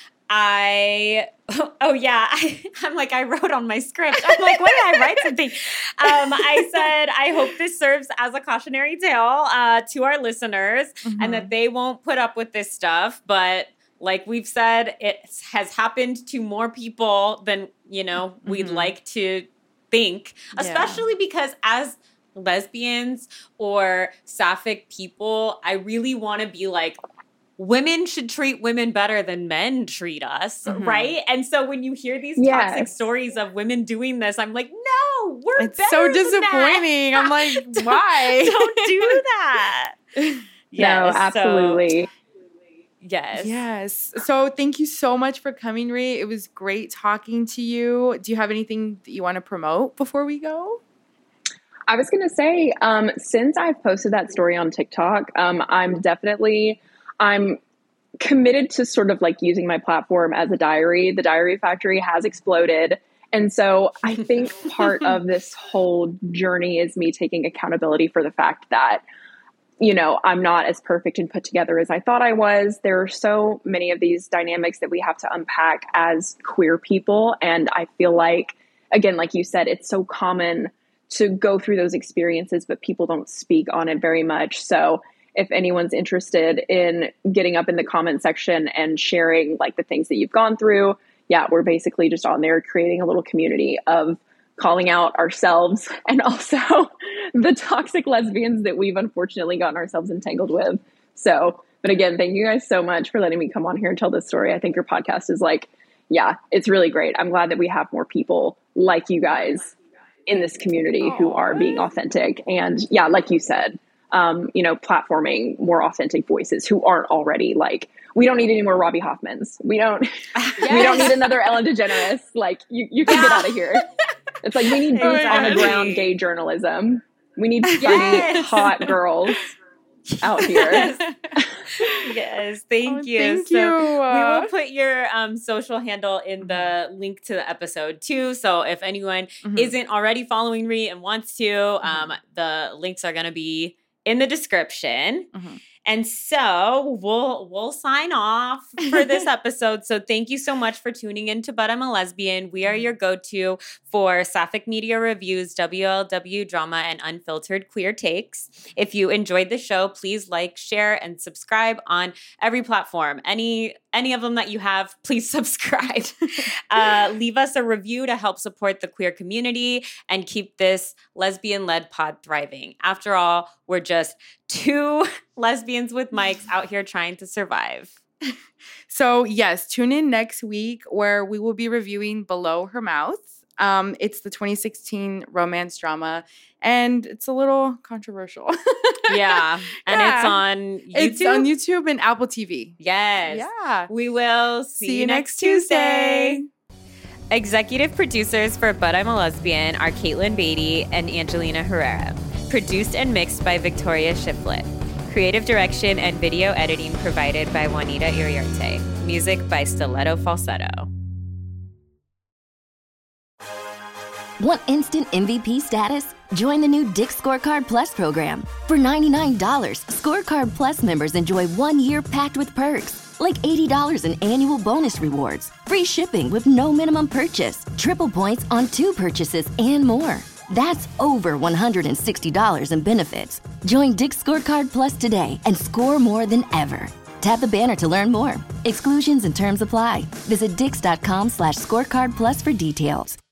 I, oh yeah, I, I'm like, I wrote on my script. I'm like, why did I write something? Um, I said, I hope this serves as a cautionary tale uh, to our listeners mm-hmm. and that they won't put up with this stuff. But like we've said, it has happened to more people than, you know, mm-hmm. we'd like to think, especially yeah. because as lesbians or sapphic people, I really want to be like, women should treat women better than men treat us, mm-hmm. right? And so when you hear these yes. toxic stories of women doing this, I'm like, no, we're it's better so disappointing. I'm like, don't, why? Don't do that. Yes, no, absolutely. So, yes. Yes. So thank you so much for coming, Ray. It was great talking to you. Do you have anything that you want to promote before we go? I was going to say, um, since I've posted that story on TikTok, um, I'm definitely... I'm committed to sort of like using my platform as a diary. The Diary Factory has exploded. And so I think part of this whole journey is me taking accountability for the fact that you know, I'm not as perfect and put together as I thought I was. There are so many of these dynamics that we have to unpack as queer people. And I feel like, again, like you said, it's so common to go through those experiences, but people don't speak on it very much. So if anyone's interested in getting up in the comment section and sharing like the things that you've gone through, yeah, we're basically just on there creating a little community of calling out ourselves and also the toxic lesbians that we've unfortunately gotten ourselves entangled with. So, but again, thank you guys so much for letting me come on here and tell this story. I think your podcast is like, yeah, it's really great. I'm glad that we have more people like you guys in this community Aww. Who are being authentic. And yeah, like you said, um, you know, platforming more authentic voices who aren't already like, we don't need any more Robbie Hoffmans. We don't, yes. we don't need another Ellen DeGeneres. Like you, you can yeah. get out of here. It's like, we need boots on the ground gay journalism. We need funny, yes. hot girls out here. Yes, yes thank oh, you. Thank so you. We will put your um, social handle in the link to the episode too. So if anyone mm-hmm. isn't already following me and wants to, mm-hmm. um, the links are going to be in the description. Mm-hmm. And so we'll we'll sign off for this episode. So thank you so much for tuning in to But I'm a Lesbian. We are your go-to for Sapphic Media Reviews, W L W drama, and unfiltered queer takes. If you enjoyed the show, please like, share, and subscribe on every platform. Any any of them that you have, please subscribe. uh, leave us a review to help support the queer community and keep this lesbian-led pod thriving. After all, we're just two lesbians with mics out here trying to survive. So yes, tune in next week where we will be reviewing Below Her Mouth. Um, it's the twenty sixteen romance drama, and it's a little controversial. Yeah, and yeah. it's on YouTube? It's on YouTube and Apple T V. Yes. Yeah. We will see, see you next Tuesday. Tuesday. Executive producers for But I'm a Lesbian are Caitlin Beatty and Angelina Herrera. Produced and mixed by Victoria Shiflett. Creative direction and video editing provided by Juanita Iriarte. Music by Stiletto Falsetto. Want instant M V P status? Join the new Dick's Scorecard Plus program. For ninety-nine dollars, Scorecard Plus members enjoy one year packed with perks, like eighty dollars in annual bonus rewards, free shipping with no minimum purchase, triple points on two purchases, and more. That's over one hundred sixty dollars in benefits. Join Dick's Scorecard Plus today and score more than ever. Tap the banner to learn more. Exclusions and terms apply. Visit dix.com slash scorecard plus for details.